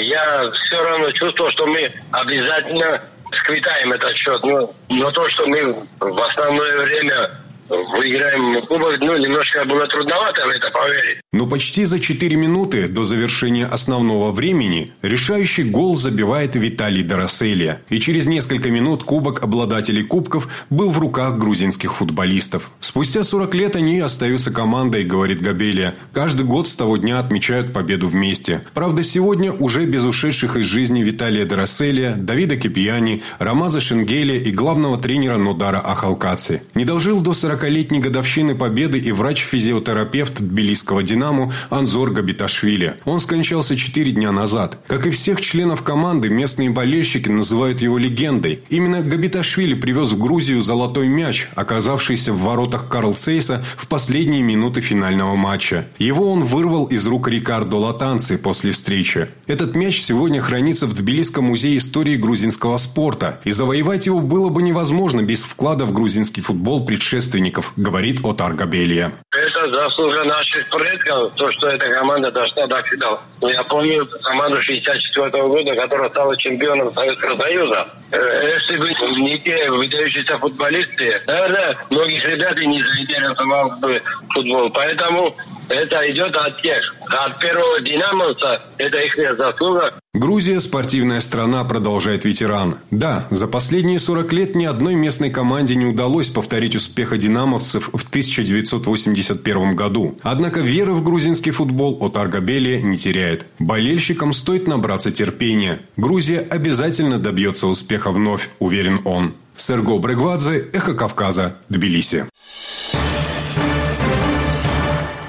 я все равно чувствовал, что мы обязательно сквитаем этот счет. Но, но то, что мы в основное время выиграем кубок, ну, немножко было трудновато в это поверить. Но почти за четыре минуты до завершения основного времени решающий гол забивает Виталий Дороселия. И через несколько минут кубок обладателей кубков был в руках грузинских футболистов. Спустя сорок лет они остаются командой, говорит Габелия. Каждый год с того дня отмечают победу вместе. Правда, сегодня уже без ушедших из жизни Виталия Дороселия, Давида Кипьяни, Рамаза Шенгеля и главного тренера Нодара Ахалкаци. Не дожил до сорокалетней годовщины победы и врач-физиотерапевт тбилисского «Динамо» Анзор Габиташвили. Он скончался четыре дня назад. Как и всех членов команды, местные болельщики называют его легендой. Именно Габиташвили привез в Грузию золотой мяч, оказавшийся в воротах Карл Цейса в последние минуты финального матча. Его он вырвал из рук Рикардо Латанци после встречи. Этот мяч сегодня хранится в Тбилисском музее истории грузинского спорта. И завоевать его было бы невозможно без вклада в грузинский футбол предшественников, говорит Отар Габелия. Это заслуга наших предков, то, что эта команда дошла до финала. Я помню команду шестьдесят четвёртого года, которая стала чемпионом Советского Союза. Если бы не те выдающиеся футболисты, наверное, многих ребят и не заинтересовал бы футбол. Поэтому это идет от тех. От первого динамовца это их заслуга. Грузия – спортивная страна, продолжает ветеран. Да, за последние сорок лет ни одной местной команде не удалось повторить успеха динамовцев в тысяча девятьсот восемьдесят первом году. Однако веры в грузинский футбол Отар Габелия не теряет. Болельщикам стоит набраться терпения. Грузия обязательно добьется успеха вновь, уверен он. Серго Брегвадзе, Эхо Кавказа, Тбилиси.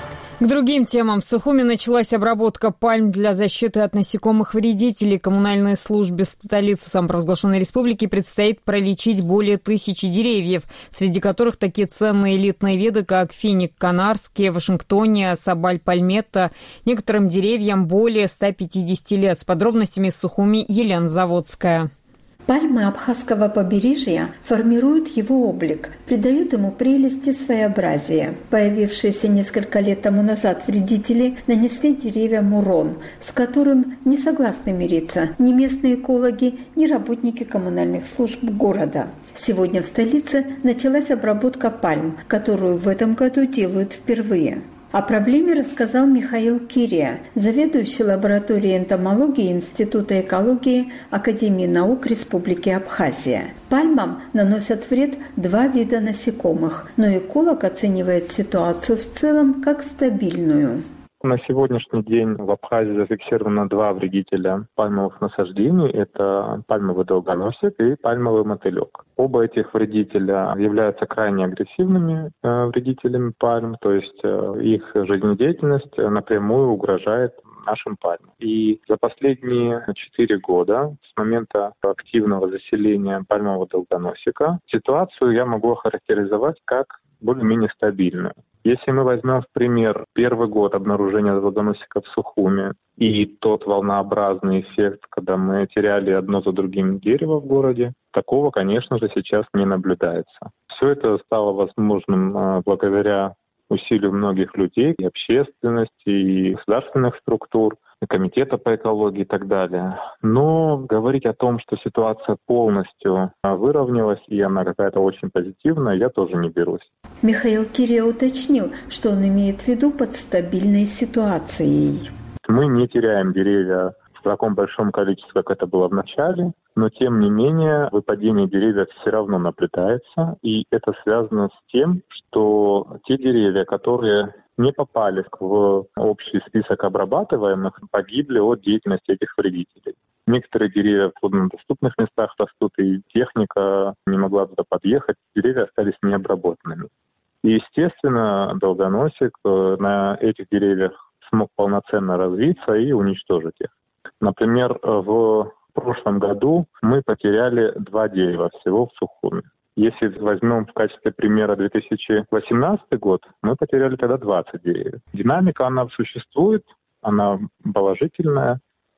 К другим темам. В Сухуми началась обработка пальм для защиты от насекомых-вредителей. Коммунальной службе столицы самопровозглашенной республики предстоит пролечить более тысячи деревьев, среди которых такие ценные элитные виды, как финик канарский, вашингтония, собаль пальметта. Некоторым деревьям более ста пятидесяти лет. С подробностями из Сухуми Елена Заводская. Пальмы Абхазского побережья формируют его облик, придают ему прелести и своеобразие. Появившиеся несколько лет тому назад вредители нанесли деревьям урон, с которым не согласны мириться ни местные экологи, ни работники коммунальных служб города. Сегодня в столице началась обработка пальм, которую в этом году делают впервые. О проблеме рассказал Михаил Кирия, заведующий лабораторией энтомологии Института экологии Академии наук Республики Абхазия. Пальмам наносят вред два вида насекомых, но эколог оценивает ситуацию в целом как стабильную. На сегодняшний день в Абхазии зафиксировано два вредителя пальмовых насаждений. Это пальмовый долгоносик и пальмовый мотылек. Оба этих вредителя являются крайне агрессивными э, вредителями пальм, то есть э, их жизнедеятельность напрямую угрожает нашим пальмам. И за последние четыре года, с момента активного заселения пальмового долгоносика, ситуацию я могу охарактеризовать как более-менее стабильную. Если мы возьмем в пример первый год обнаружения долгоносика в Сухуми и тот волнообразный эффект, когда мы теряли одно за другим дерево в городе, такого, конечно же, сейчас не наблюдается. Все это стало возможным благодаря усилию многих людей, и общественности, и государственных структур, и комитета по экологии и так далее. Но говорить о том, что ситуация полностью выровнялась, и она какая-то очень позитивная, я тоже не берусь. Михаил Кирия уточнил, что он имеет в виду под стабильной ситуацией. Мы не теряем деревья в таком большом количестве, как это было в начале, но тем не менее выпадение деревьев все равно наблюдается, и это связано с тем, что те деревья, которые не попали в общий список обрабатываемых, погибли от деятельности этих вредителей. Некоторые деревья в труднодоступных местах растут, и техника не могла туда подъехать, деревья остались необработанными. И, естественно, долгоносик на этих деревьях смог полноценно развиться и уничтожить их. Например, в прошлом году мы потеряли два дерева всего в Сухуми. Если возьмем в качестве примера две тысячи восемнадцатый год, мы потеряли тогда двадцать деревьев. Динамика, она существует, она положительная,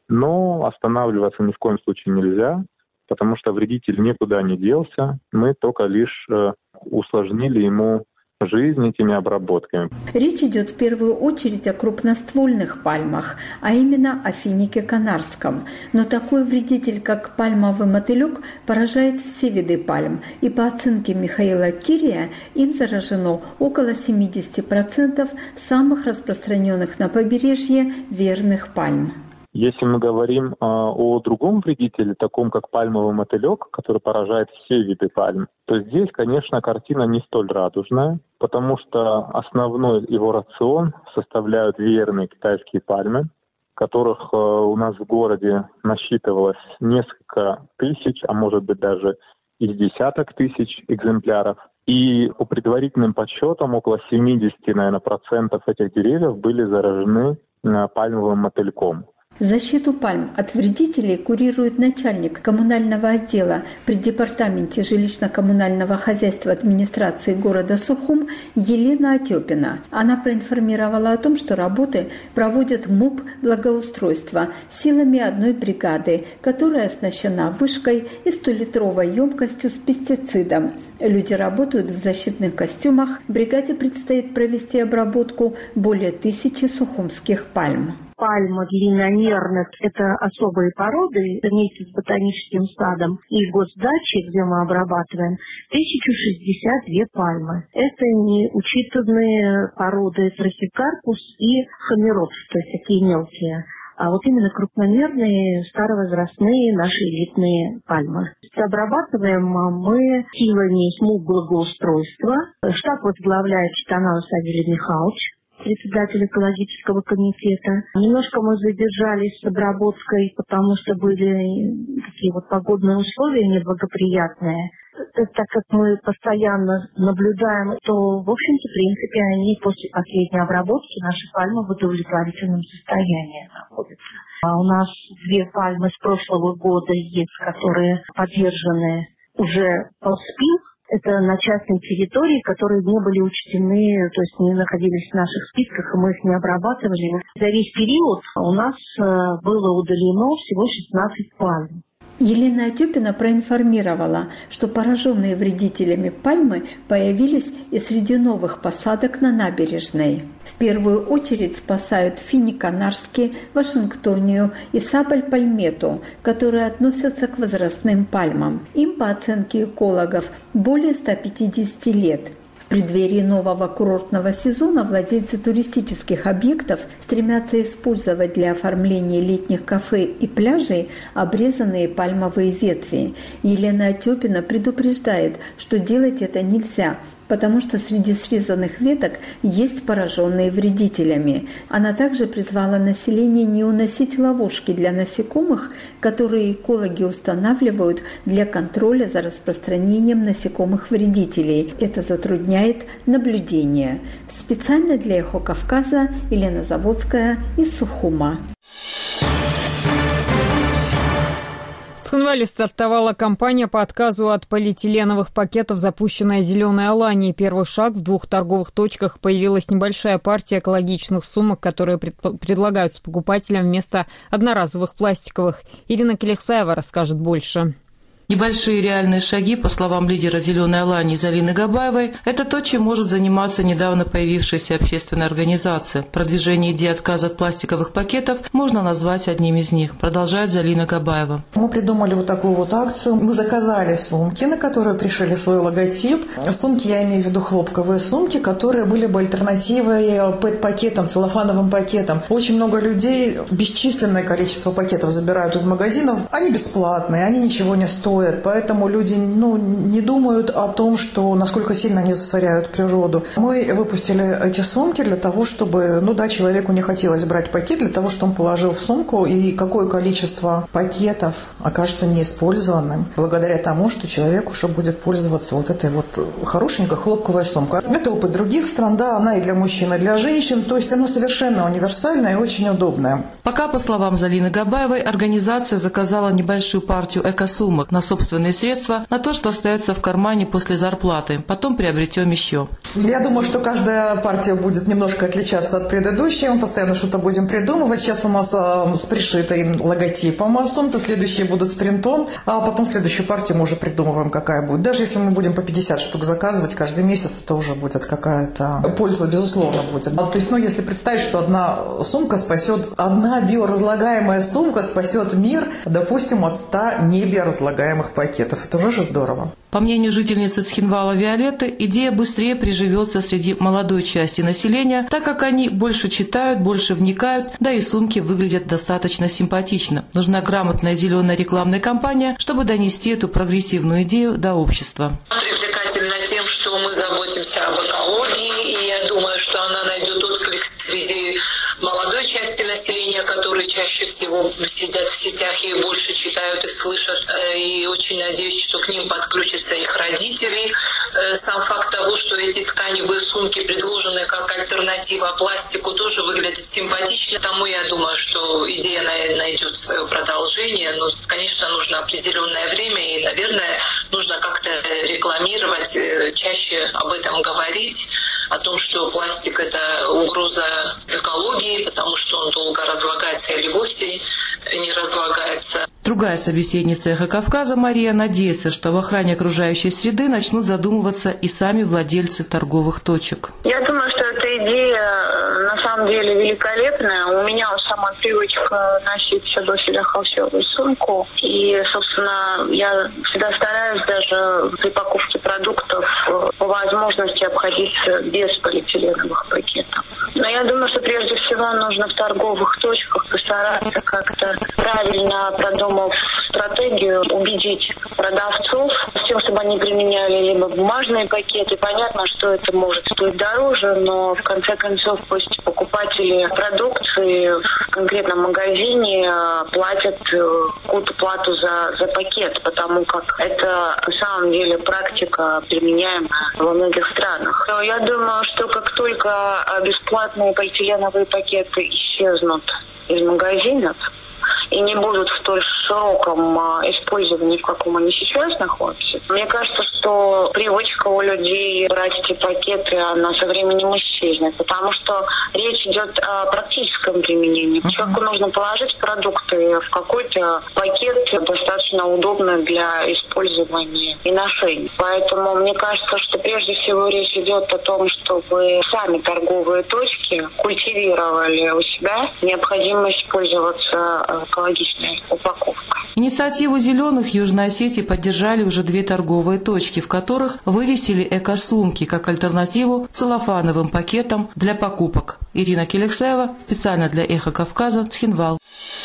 но останавливаться ни в коем случае нельзя, потому что вредитель никуда не делся, мы только лишь усложнили ему жизнь этими обработками. Речь идет в первую очередь о крупноствольных пальмах, а именно о финике канарском. Но такой вредитель, как пальмовый мотылек, поражает все виды пальм. И по оценке Михаила Кирия, им заражено около семьдесят процентов самых распространенных на побережье верных пальм. Если мы говорим а, о другом вредителе, таком как пальмовый мотылек, который поражает все виды пальм, то здесь, конечно, картина не столь радужная, потому что основной его рацион составляют веерные китайские пальмы, которых а, у нас в городе насчитывалось несколько тысяч, а может быть даже из десяток тысяч экземпляров. И по предварительным подсчетам около семьдесят, наверное, процентов этих деревьев были заражены а, пальмовым мотыльком. Защиту пальм от вредителей курирует начальник коммунального отдела при Департаменте жилищно-коммунального хозяйства администрации города Сухум Елена Отепина. Она проинформировала о том, что работы проводят МУП благоустройства силами одной бригады, которая оснащена вышкой и столитровой емкостью с пестицидом. Люди работают в защитных костюмах. Бригаде предстоит провести обработку более тысячи сухумских пальм. Пальма длинномерных – это особые породы вместе с ботаническим садом и госдачей, где мы обрабатываем, тысяча шестьдесят две пальмы. Это не учитанные породы трахикарпус и хомеров, то есть такие мелкие, а вот именно крупномерные, старовозрастные наши элитные пальмы. Обрабатываем мы силами СМУ благоустройства. Штаб возглавляет Читанов Савелий Михайлович. председатель экологического комитета. Немножко мы задержались с обработкой, потому что были такие вот погодные условия неблагоприятные. Так как мы постоянно наблюдаем, то, в общем-то, в принципе, они после последней обработки, наши пальмы в удовлетворительном состоянии находятся. А у нас две пальмы с прошлого года есть, которые подвержены уже СПИН. Это на частной территории, которые не были учтены, то есть не находились в наших списках, и мы их не обрабатывали. За весь период у нас было удалено всего шестнадцать пальм. Елена Отюпина проинформировала, что пораженные вредителями пальмы появились и среди новых посадок на набережной. В первую очередь спасают финиканарские, Вашингтонию и сабль-пальмету, которые относятся к возрастным пальмам. Им, по оценке экологов, более ста пятидесяти лет. В преддверии нового курортного сезона владельцы туристических объектов стремятся использовать для оформления летних кафе и пляжей обрезанные пальмовые ветви. Елена Отюпина предупреждает, что делать это нельзя, потому что среди срезанных веток есть пораженные вредителями. Она также призвала население не уносить ловушки для насекомых, которые экологи устанавливают для контроля за распространением насекомых-вредителей. Это затрудняет наблюдение. Специально для «Эхо Кавказа» Елена Заводская из Сухума. В Цхинвале стартовала кампания по отказу от полиэтиленовых пакетов, запущенная «Зеленой Аланией». Первый шаг: в двух торговых точках появилась небольшая партия экологичных сумок, которые пред- предлагаются покупателям вместо одноразовых пластиковых. Ирина Келехсаева расскажет больше. Небольшие реальные шаги, по словам лидера «Зеленой Алании» Залины Габаевой, это то, чем может заниматься недавно появившаяся общественная организация. Продвижение идеи отказа от пластиковых пакетов можно назвать одним из них, продолжает Залина Габаева. Мы придумали вот такую вот акцию. Мы заказали сумки, на которые пришили свой логотип. Сумки, я имею в виду хлопковые сумки, которые были бы альтернативой пэт-пакетам, целлофановым пакетам. Очень много людей, бесчисленное количество пакетов забирают из магазинов. Они бесплатные, они ничего не стоят. Поэтому люди ну, не думают о том, что насколько сильно они засоряют природу. Мы выпустили эти сумки для того, чтобы, ну да, человеку не хотелось брать пакет, для того, чтобы он положил в сумку, и какое количество пакетов окажется неиспользованным, благодаря тому, что человек уже будет пользоваться вот этой вот хорошенькой хлопковой сумкой. Это опыт других стран, да, она и для мужчин, и для женщин, то есть она совершенно универсальная и очень удобная. Пока, по словам Залины Габаевой, организация заказала небольшую партию эко-сумок на собственные средства, на то, что остается в кармане после зарплаты. Потом приобретем еще. Я думаю, что каждая партия будет немножко отличаться от предыдущей. Мы постоянно что-то будем придумывать. Сейчас у нас а, с пришитым логотипом сумки, следующие будут с принтом, а потом следующую партию мы уже придумываем, какая будет. Даже если мы будем по пятьдесят штук заказывать каждый месяц, это уже будет какая-то польза, безусловно, будет. А, то есть, ну, если представить, что одна сумка спасет, одна биоразлагаемая сумка спасет мир, допустим, от ста небиоразлагаемых пакетов. Это уже же здорово. По мнению жительницы Цхинвала Виолетты, идея быстрее приживется среди молодой части населения, так как они больше читают, больше вникают, да и сумки выглядят достаточно симпатично. Нужна грамотная зеленая рекламная кампания, чтобы донести эту прогрессивную идею до общества. Привлекательна тем, что мы заботимся об экологии, и я думаю, что она найдет отклик среди молодой части населения, которые чаще всего сидят в сетях и больше читают и слышат. И очень надеюсь, что к ним подключатся их родители. Сам факт того, что эти тканевые сумки, предложены как альтернатива пластику, тоже выглядит симпатично. Тому я думаю, что идея найдет свое продолжение. Но, конечно, нужно определенное время и, наверное, нужно как-то рекламировать, чаще об этом говорить, о том, что пластик – это угроза экологии, потому что он долго разлагается или вовсе не разлагается. Другая собеседница «Эхо Кавказа» Мария надеется, что в охране окружающей среды начнут задумываться и сами владельцы торговых точек. Я думаю, что эта идея на самом деле великолепная. У меня сама привычка носить доселе холщовую сумку. И, собственно, я всегда стараюсь даже при покупке продуктов по возможности обходиться без полиэтиленовых пакетов. Но я думаю, что прежде всего нужно в торговых точках постараться как-то правильно продумать стратегию убедить продавцов с тем, чтобы они применяли либо бумажные пакеты. Понятно, что это может стоить дороже, но в конце концов пусть покупатели продукции в конкретном магазине платят какую-то плату за, за пакет, потому как это на самом деле практика, применяемая во многих странах. Я думаю, что как только бесплатные полиэтиленовые пакеты исчезнут из магазинов и не будут в столь широком использовании, в каком они сейчас находятся, мне кажется, что привычка у людей брать эти пакеты, она со временем исчезнет, потому что речь идет о практическом применении. Uh-huh. Человеку нужно положить продукты в какой-то пакет, достаточно удобно для использования и ношения. Поэтому мне кажется, что прежде всего речь идет о том, чтобы сами торговые точки культивировали у себя необходимость пользоваться экологичной упаковкой. Инициативу «Зеленых» Южной Осетии поддержали уже две торговые точки, в которых вывесили эко-сумки как альтернативу целлофановым пакетам для покупок. Ирина Келексаева, специально для «Эхо Кавказа», Цхинвал.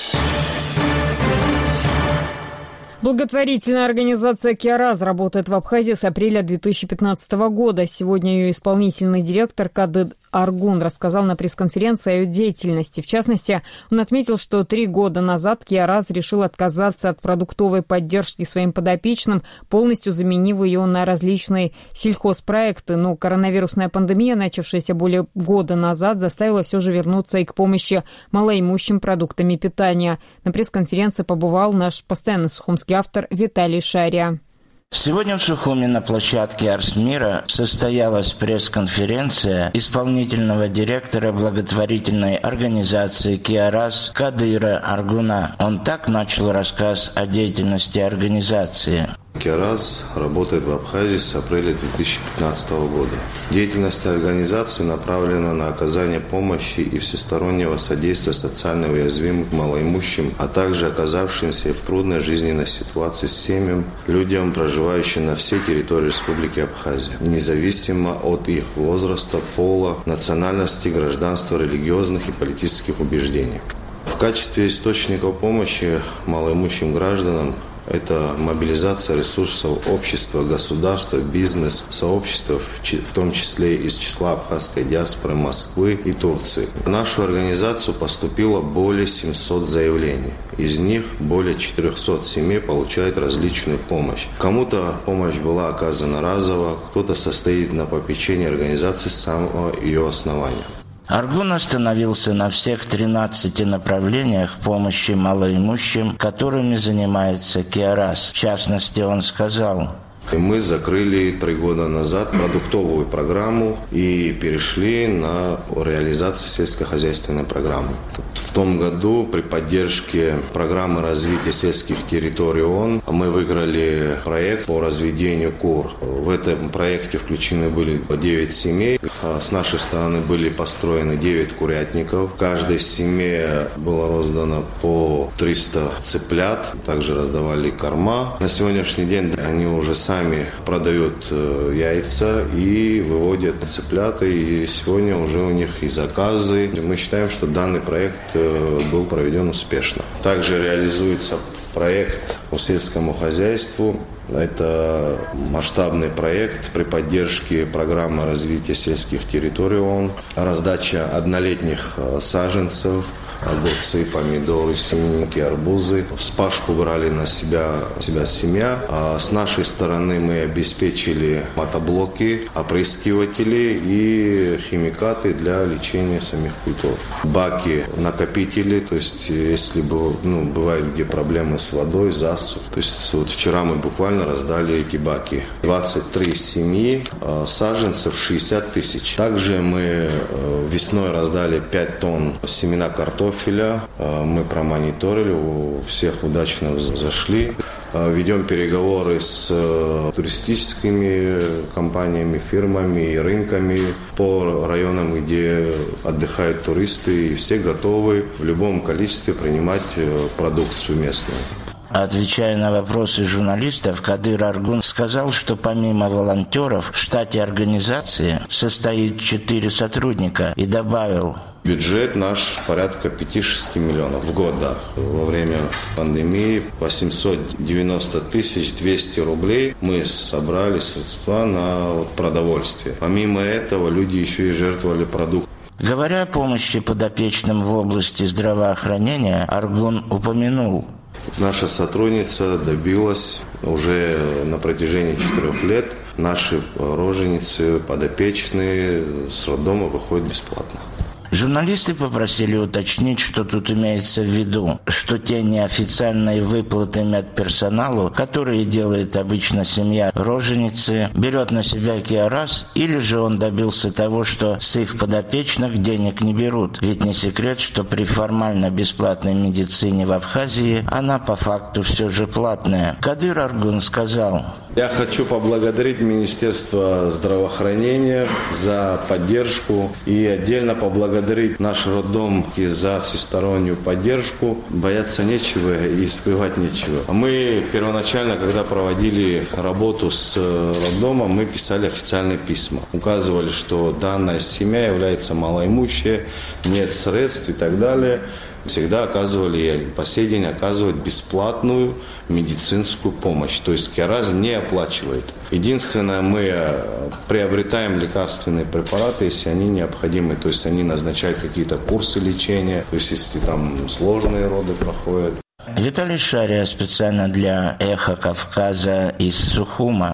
Благотворительная организация «Киараз» работает в Абхазии с апреля две тысячи пятнадцатого года. Сегодня ее исполнительный директор Кадыр Аргун рассказал на пресс-конференции о ее деятельности. В частности, он отметил, что три года назад «Киараз» решил отказаться от продуктовой поддержки своим подопечным, полностью заменив ее на различные сельхозпроекты. Но коронавирусная пандемия, начавшаяся более года назад, заставила все же вернуться и к помощи малоимущим продуктами питания. На пресс-конференции побывал наш постоянный сухумский автор Виталий Шария. Сегодня в Сухуми на площадке Арс Мира состоялась пресс-конференция исполнительного директора благотворительной организации «Киараз» Кадыра Аргуна. Он так начал рассказ о деятельности организации. «Киараз» работает в Абхазии с апреля две тысячи пятнадцатого года. Деятельность организации направлена на оказание помощи и всестороннего содействия социально уязвимым малоимущим, а также оказавшимся в трудной жизненной ситуации семьям, людям, проживающим на всей территории Республики Абхазия, независимо от их возраста, пола, национальности, гражданства, религиозных и политических убеждений. В качестве источников помощи малоимущим гражданам это мобилизация ресурсов общества, государства, бизнес, сообщества, в том числе из числа абхазской диаспоры Москвы и Турции. В нашу организацию поступило более семисот заявлений. Из них более четырехсот семей получают различную помощь. Кому-то помощь была оказана разово, кто-то состоит на попечении организации с самого ее основания. Аргун остановился на всех тринадцати направлениях помощи малоимущим, которыми занимается «Киараз». В частности, он сказал: мы закрыли три года назад продуктовую программу и перешли на реализацию сельскохозяйственной программы. В том году при поддержке программы развития сельских территорий ООН мы выиграли проект по разведению кур. В этом проекте включены были девять семей. С нашей стороны были построены девять курятников. Каждой семье было роздано по триста цыплят. Также раздавали корма. На сегодняшний день они уже сами продают яйца и выводят цыплят, и сегодня уже у них и заказы. Мы считаем, что данный проект был проведен успешно. Также реализуется проект по сельскому хозяйству. Это масштабный проект при поддержке программы развития сельских территорий ООН, раздача однолетних саженцев, огурцы, помидоры, семенники, арбузы. Вспашку брали на себя, себя семья. А с нашей стороны мы обеспечили мотоблоки, опрыскиватели и химикаты для лечения самих культур. Баки, накопители, то есть если ну, бывают где проблемы с водой, засух. То есть вот вчера мы буквально раздали эти баки. двадцать три семьи, саженцев шестьдесят тысяч. Также мы весной раздали пять тонн семена картофеля. Мы промониторили, у всех удачно зашли. Ведем переговоры с туристическими компаниями, фирмами и рынками по районам, где отдыхают туристы. И все готовы в любом количестве принимать продукцию местную. Отвечая на вопросы журналистов, Кадыр Аргун сказал, что помимо волонтеров в штате организации состоит четыре сотрудника, и добавил: Бюджет наш порядка пять-шесть миллионов в год, да. Во время пандемии восемьсот девяносто тысяч двести рублей мы собрали средства на продовольствие. Помимо этого, люди еще и жертвовали продуктами. Говоря о помощи подопечным в области здравоохранения, Аргун упомянул: наша сотрудница добилась уже на протяжении четырех лет. Наши роженицы, подопечные с роддома выходят бесплатно. Журналисты попросили уточнить, что тут имеется в виду, что те неофициальные выплаты медперсоналу, которые делает обычно семья роженицы, берет на себя КиаРас, или же он добился того, что с их подопечных денег не берут. Ведь не секрет, что при формально бесплатной медицине в Абхазии она по факту все же платная. Кадыр Аргун сказал: я хочу поблагодарить Министерство здравоохранения за поддержку и отдельно поблагодарить наш роддом и за всестороннюю поддержку. Бояться нечего и скрывать нечего. Мы первоначально, когда проводили работу с роддомом, мы писали официальные письма. Указывали, что данная семья является малоимущей, нет средств и так далее. Всегда оказывали, и по сей день оказывают бесплатную медицинскую помощь. То есть КиаРас не оплачивает. Единственное, мы приобретаем лекарственные препараты, если они необходимы. То есть они назначают какие-то курсы лечения, то есть если там сложные роды проходят. Виталий Шария специально для «Эхо Кавказа» из Сухума.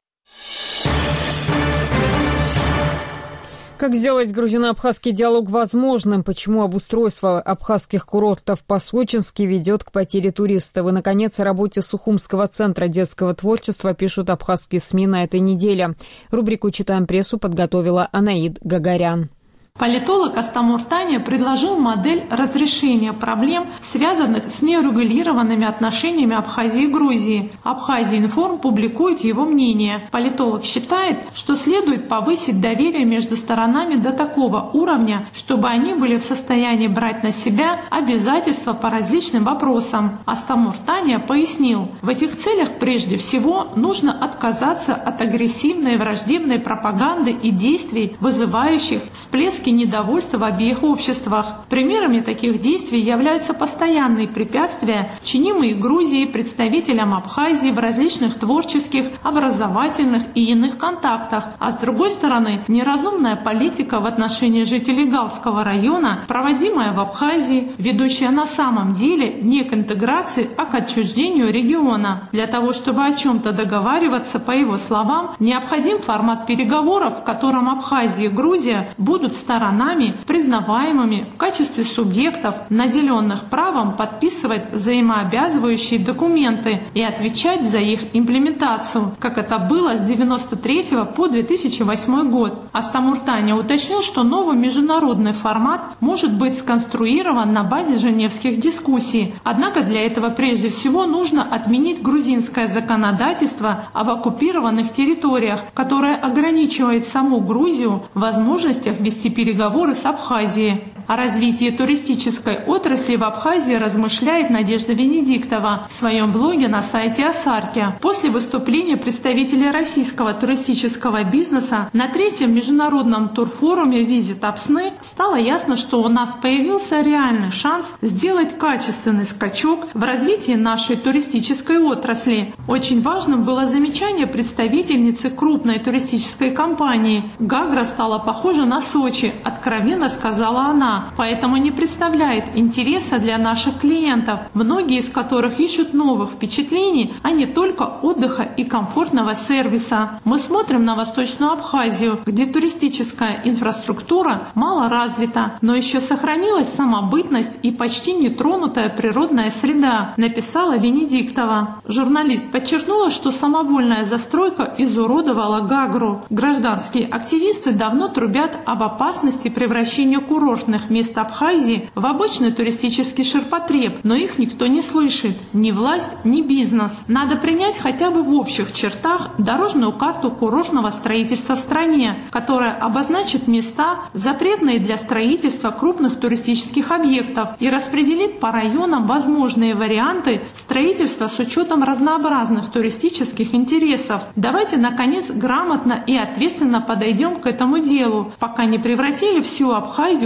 Как сделать грузино-абхазский диалог возможным? Почему обустройство абхазских курортов по-сочински ведет к потере туристов? И, наконец, о работе Сухумского центра детского творчества пишут абхазские СМИ на этой неделе. Рубрику «Читаем прессу» подготовила Анаид Гагарян. Политолог Астамур Таня предложил модель разрешения проблем, связанных с нерегулированными отношениями Абхазии и Грузии. Абхазия-Информ публикует его мнение. Политолог считает, что следует повысить доверие между сторонами до такого уровня, чтобы они были в состоянии брать на себя обязательства по различным вопросам. Астамур Таня пояснил, в этих целях прежде всего нужно отказаться от агрессивной и враждебной пропаганды и действий, вызывающих всплески недовольства в обеих обществах. Примерами таких действий являются постоянные препятствия, чинимые Грузией представителям Абхазии в различных творческих, образовательных и иных контактах, а с другой стороны, неразумная политика в отношении жителей Галского района, проводимая в Абхазии, ведущая на самом деле не к интеграции, а к отчуждению региона. Для того, чтобы о чем-то договариваться, по его словам, необходим формат переговоров, в котором Абхазия и Грузия будут сторонами, признаваемыми в качестве субъектов, наделенных правом подписывать взаимообязывающие документы и отвечать за их имплементацию, как это было с девяносто третьего по две тысячи восьмой год. Астамур Таня уточнил, что новый международный формат может быть сконструирован на базе женевских дискуссий. Однако для этого прежде всего нужно отменить грузинское законодательство об оккупированных территориях, которое ограничивает саму Грузию в возможностях вести переговоры с Абхазией. О развитии туристической отрасли в Абхазии размышляет Надежда Венедиктова в своем блоге на сайте Асарки. После выступления представителей российского туристического бизнеса на третьем международном турфоруме «Визит Апсны» стало ясно, что у нас появился реальный шанс сделать качественный скачок в развитии нашей туристической отрасли. Очень важным было замечание представительницы крупной туристической компании. Гагра стала похожа на Сочи, откровенно сказала она. Поэтому не представляет интереса для наших клиентов, многие из которых ищут новых впечатлений, а не только отдыха и комфортного сервиса. Мы смотрим на Восточную Абхазию, где туристическая инфраструктура мало развита, но еще сохранилась самобытность и почти нетронутая природная среда, написала Венедиктова. Журналист подчеркнула, что самовольная застройка изуродовала Гагру. Гражданские активисты давно трубят об опасности превращения курортных мест Абхазии в обычный туристический ширпотреб, но их никто не слышит, ни власть, ни бизнес. Надо принять хотя бы в общих чертах дорожную карту курортного строительства в стране, которая обозначит места, запретные для строительства крупных туристических объектов, и распределит по районам возможные варианты строительства с учетом разнообразных туристических интересов. Давайте, наконец, грамотно и ответственно подойдем к этому делу, пока не превратили всю Абхазию в сплошную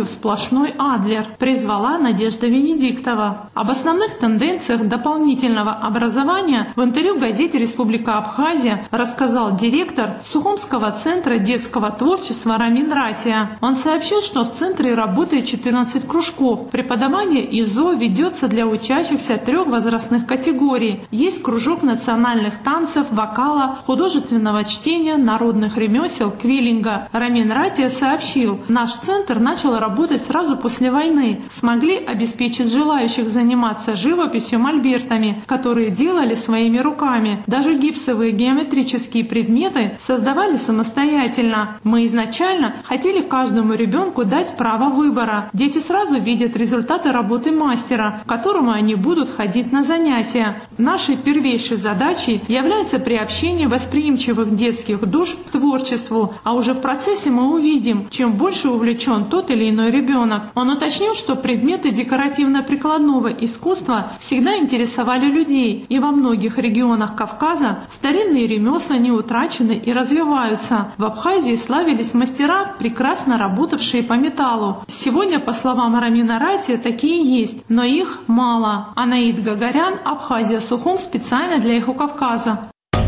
сплошной Адлер, призвала Надежда Венедиктова. Об основных тенденциях дополнительного образования в интервью газете «Республика Абхазия» рассказал директор Сухумского центра детского творчества Рамин Ратия. Он сообщил, что в центре работает четырнадцать кружков. Преподавание ИЗО ведется для учащихся трех возрастных категорий. Есть кружок национальных танцев, вокала, художественного чтения, народных ремесел, квиллинга. Рамин Ратия сообщил, наш центр начал работать сразу после войны. Смогли обеспечить желающих заниматься живописью мольбертами, которые делали своими руками. Даже гипсовые геометрические предметы создавали самостоятельно. Мы изначально хотели каждому ребенку дать право выбора. Дети сразу видят результаты работы мастера, к которому они будут ходить на занятия. Нашей первейшей задачей является приобщение восприимчивых детских душ к творчеству, а уже в процессе мы увидим, чем больше увлечен тот или иной ребенок. Он уточнил, что предметы декоративно-прикладного искусства всегда интересовали людей, и во многих регионах Кавказа старинные ремесла не утрачены и развиваются. В Абхазии славились мастера, прекрасно работавшие по металлу. Сегодня, по словам Рамина Ратия, такие есть, но их мало. Анаид Гагарян, Абхазия, Сухум, специально для Эхо Кавказа.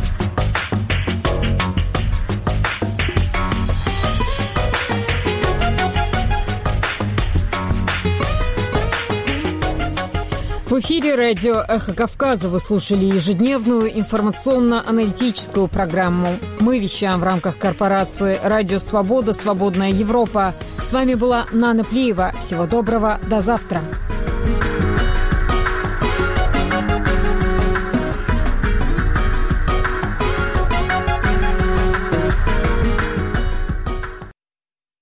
В эфире радио «Эхо Кавказа» вы слушали ежедневную информационно-аналитическую программу. Мы вещаем в рамках корпорации «Радио Свобода. Свободная Европа». С вами была Нана Плиева. Всего доброго. До завтра.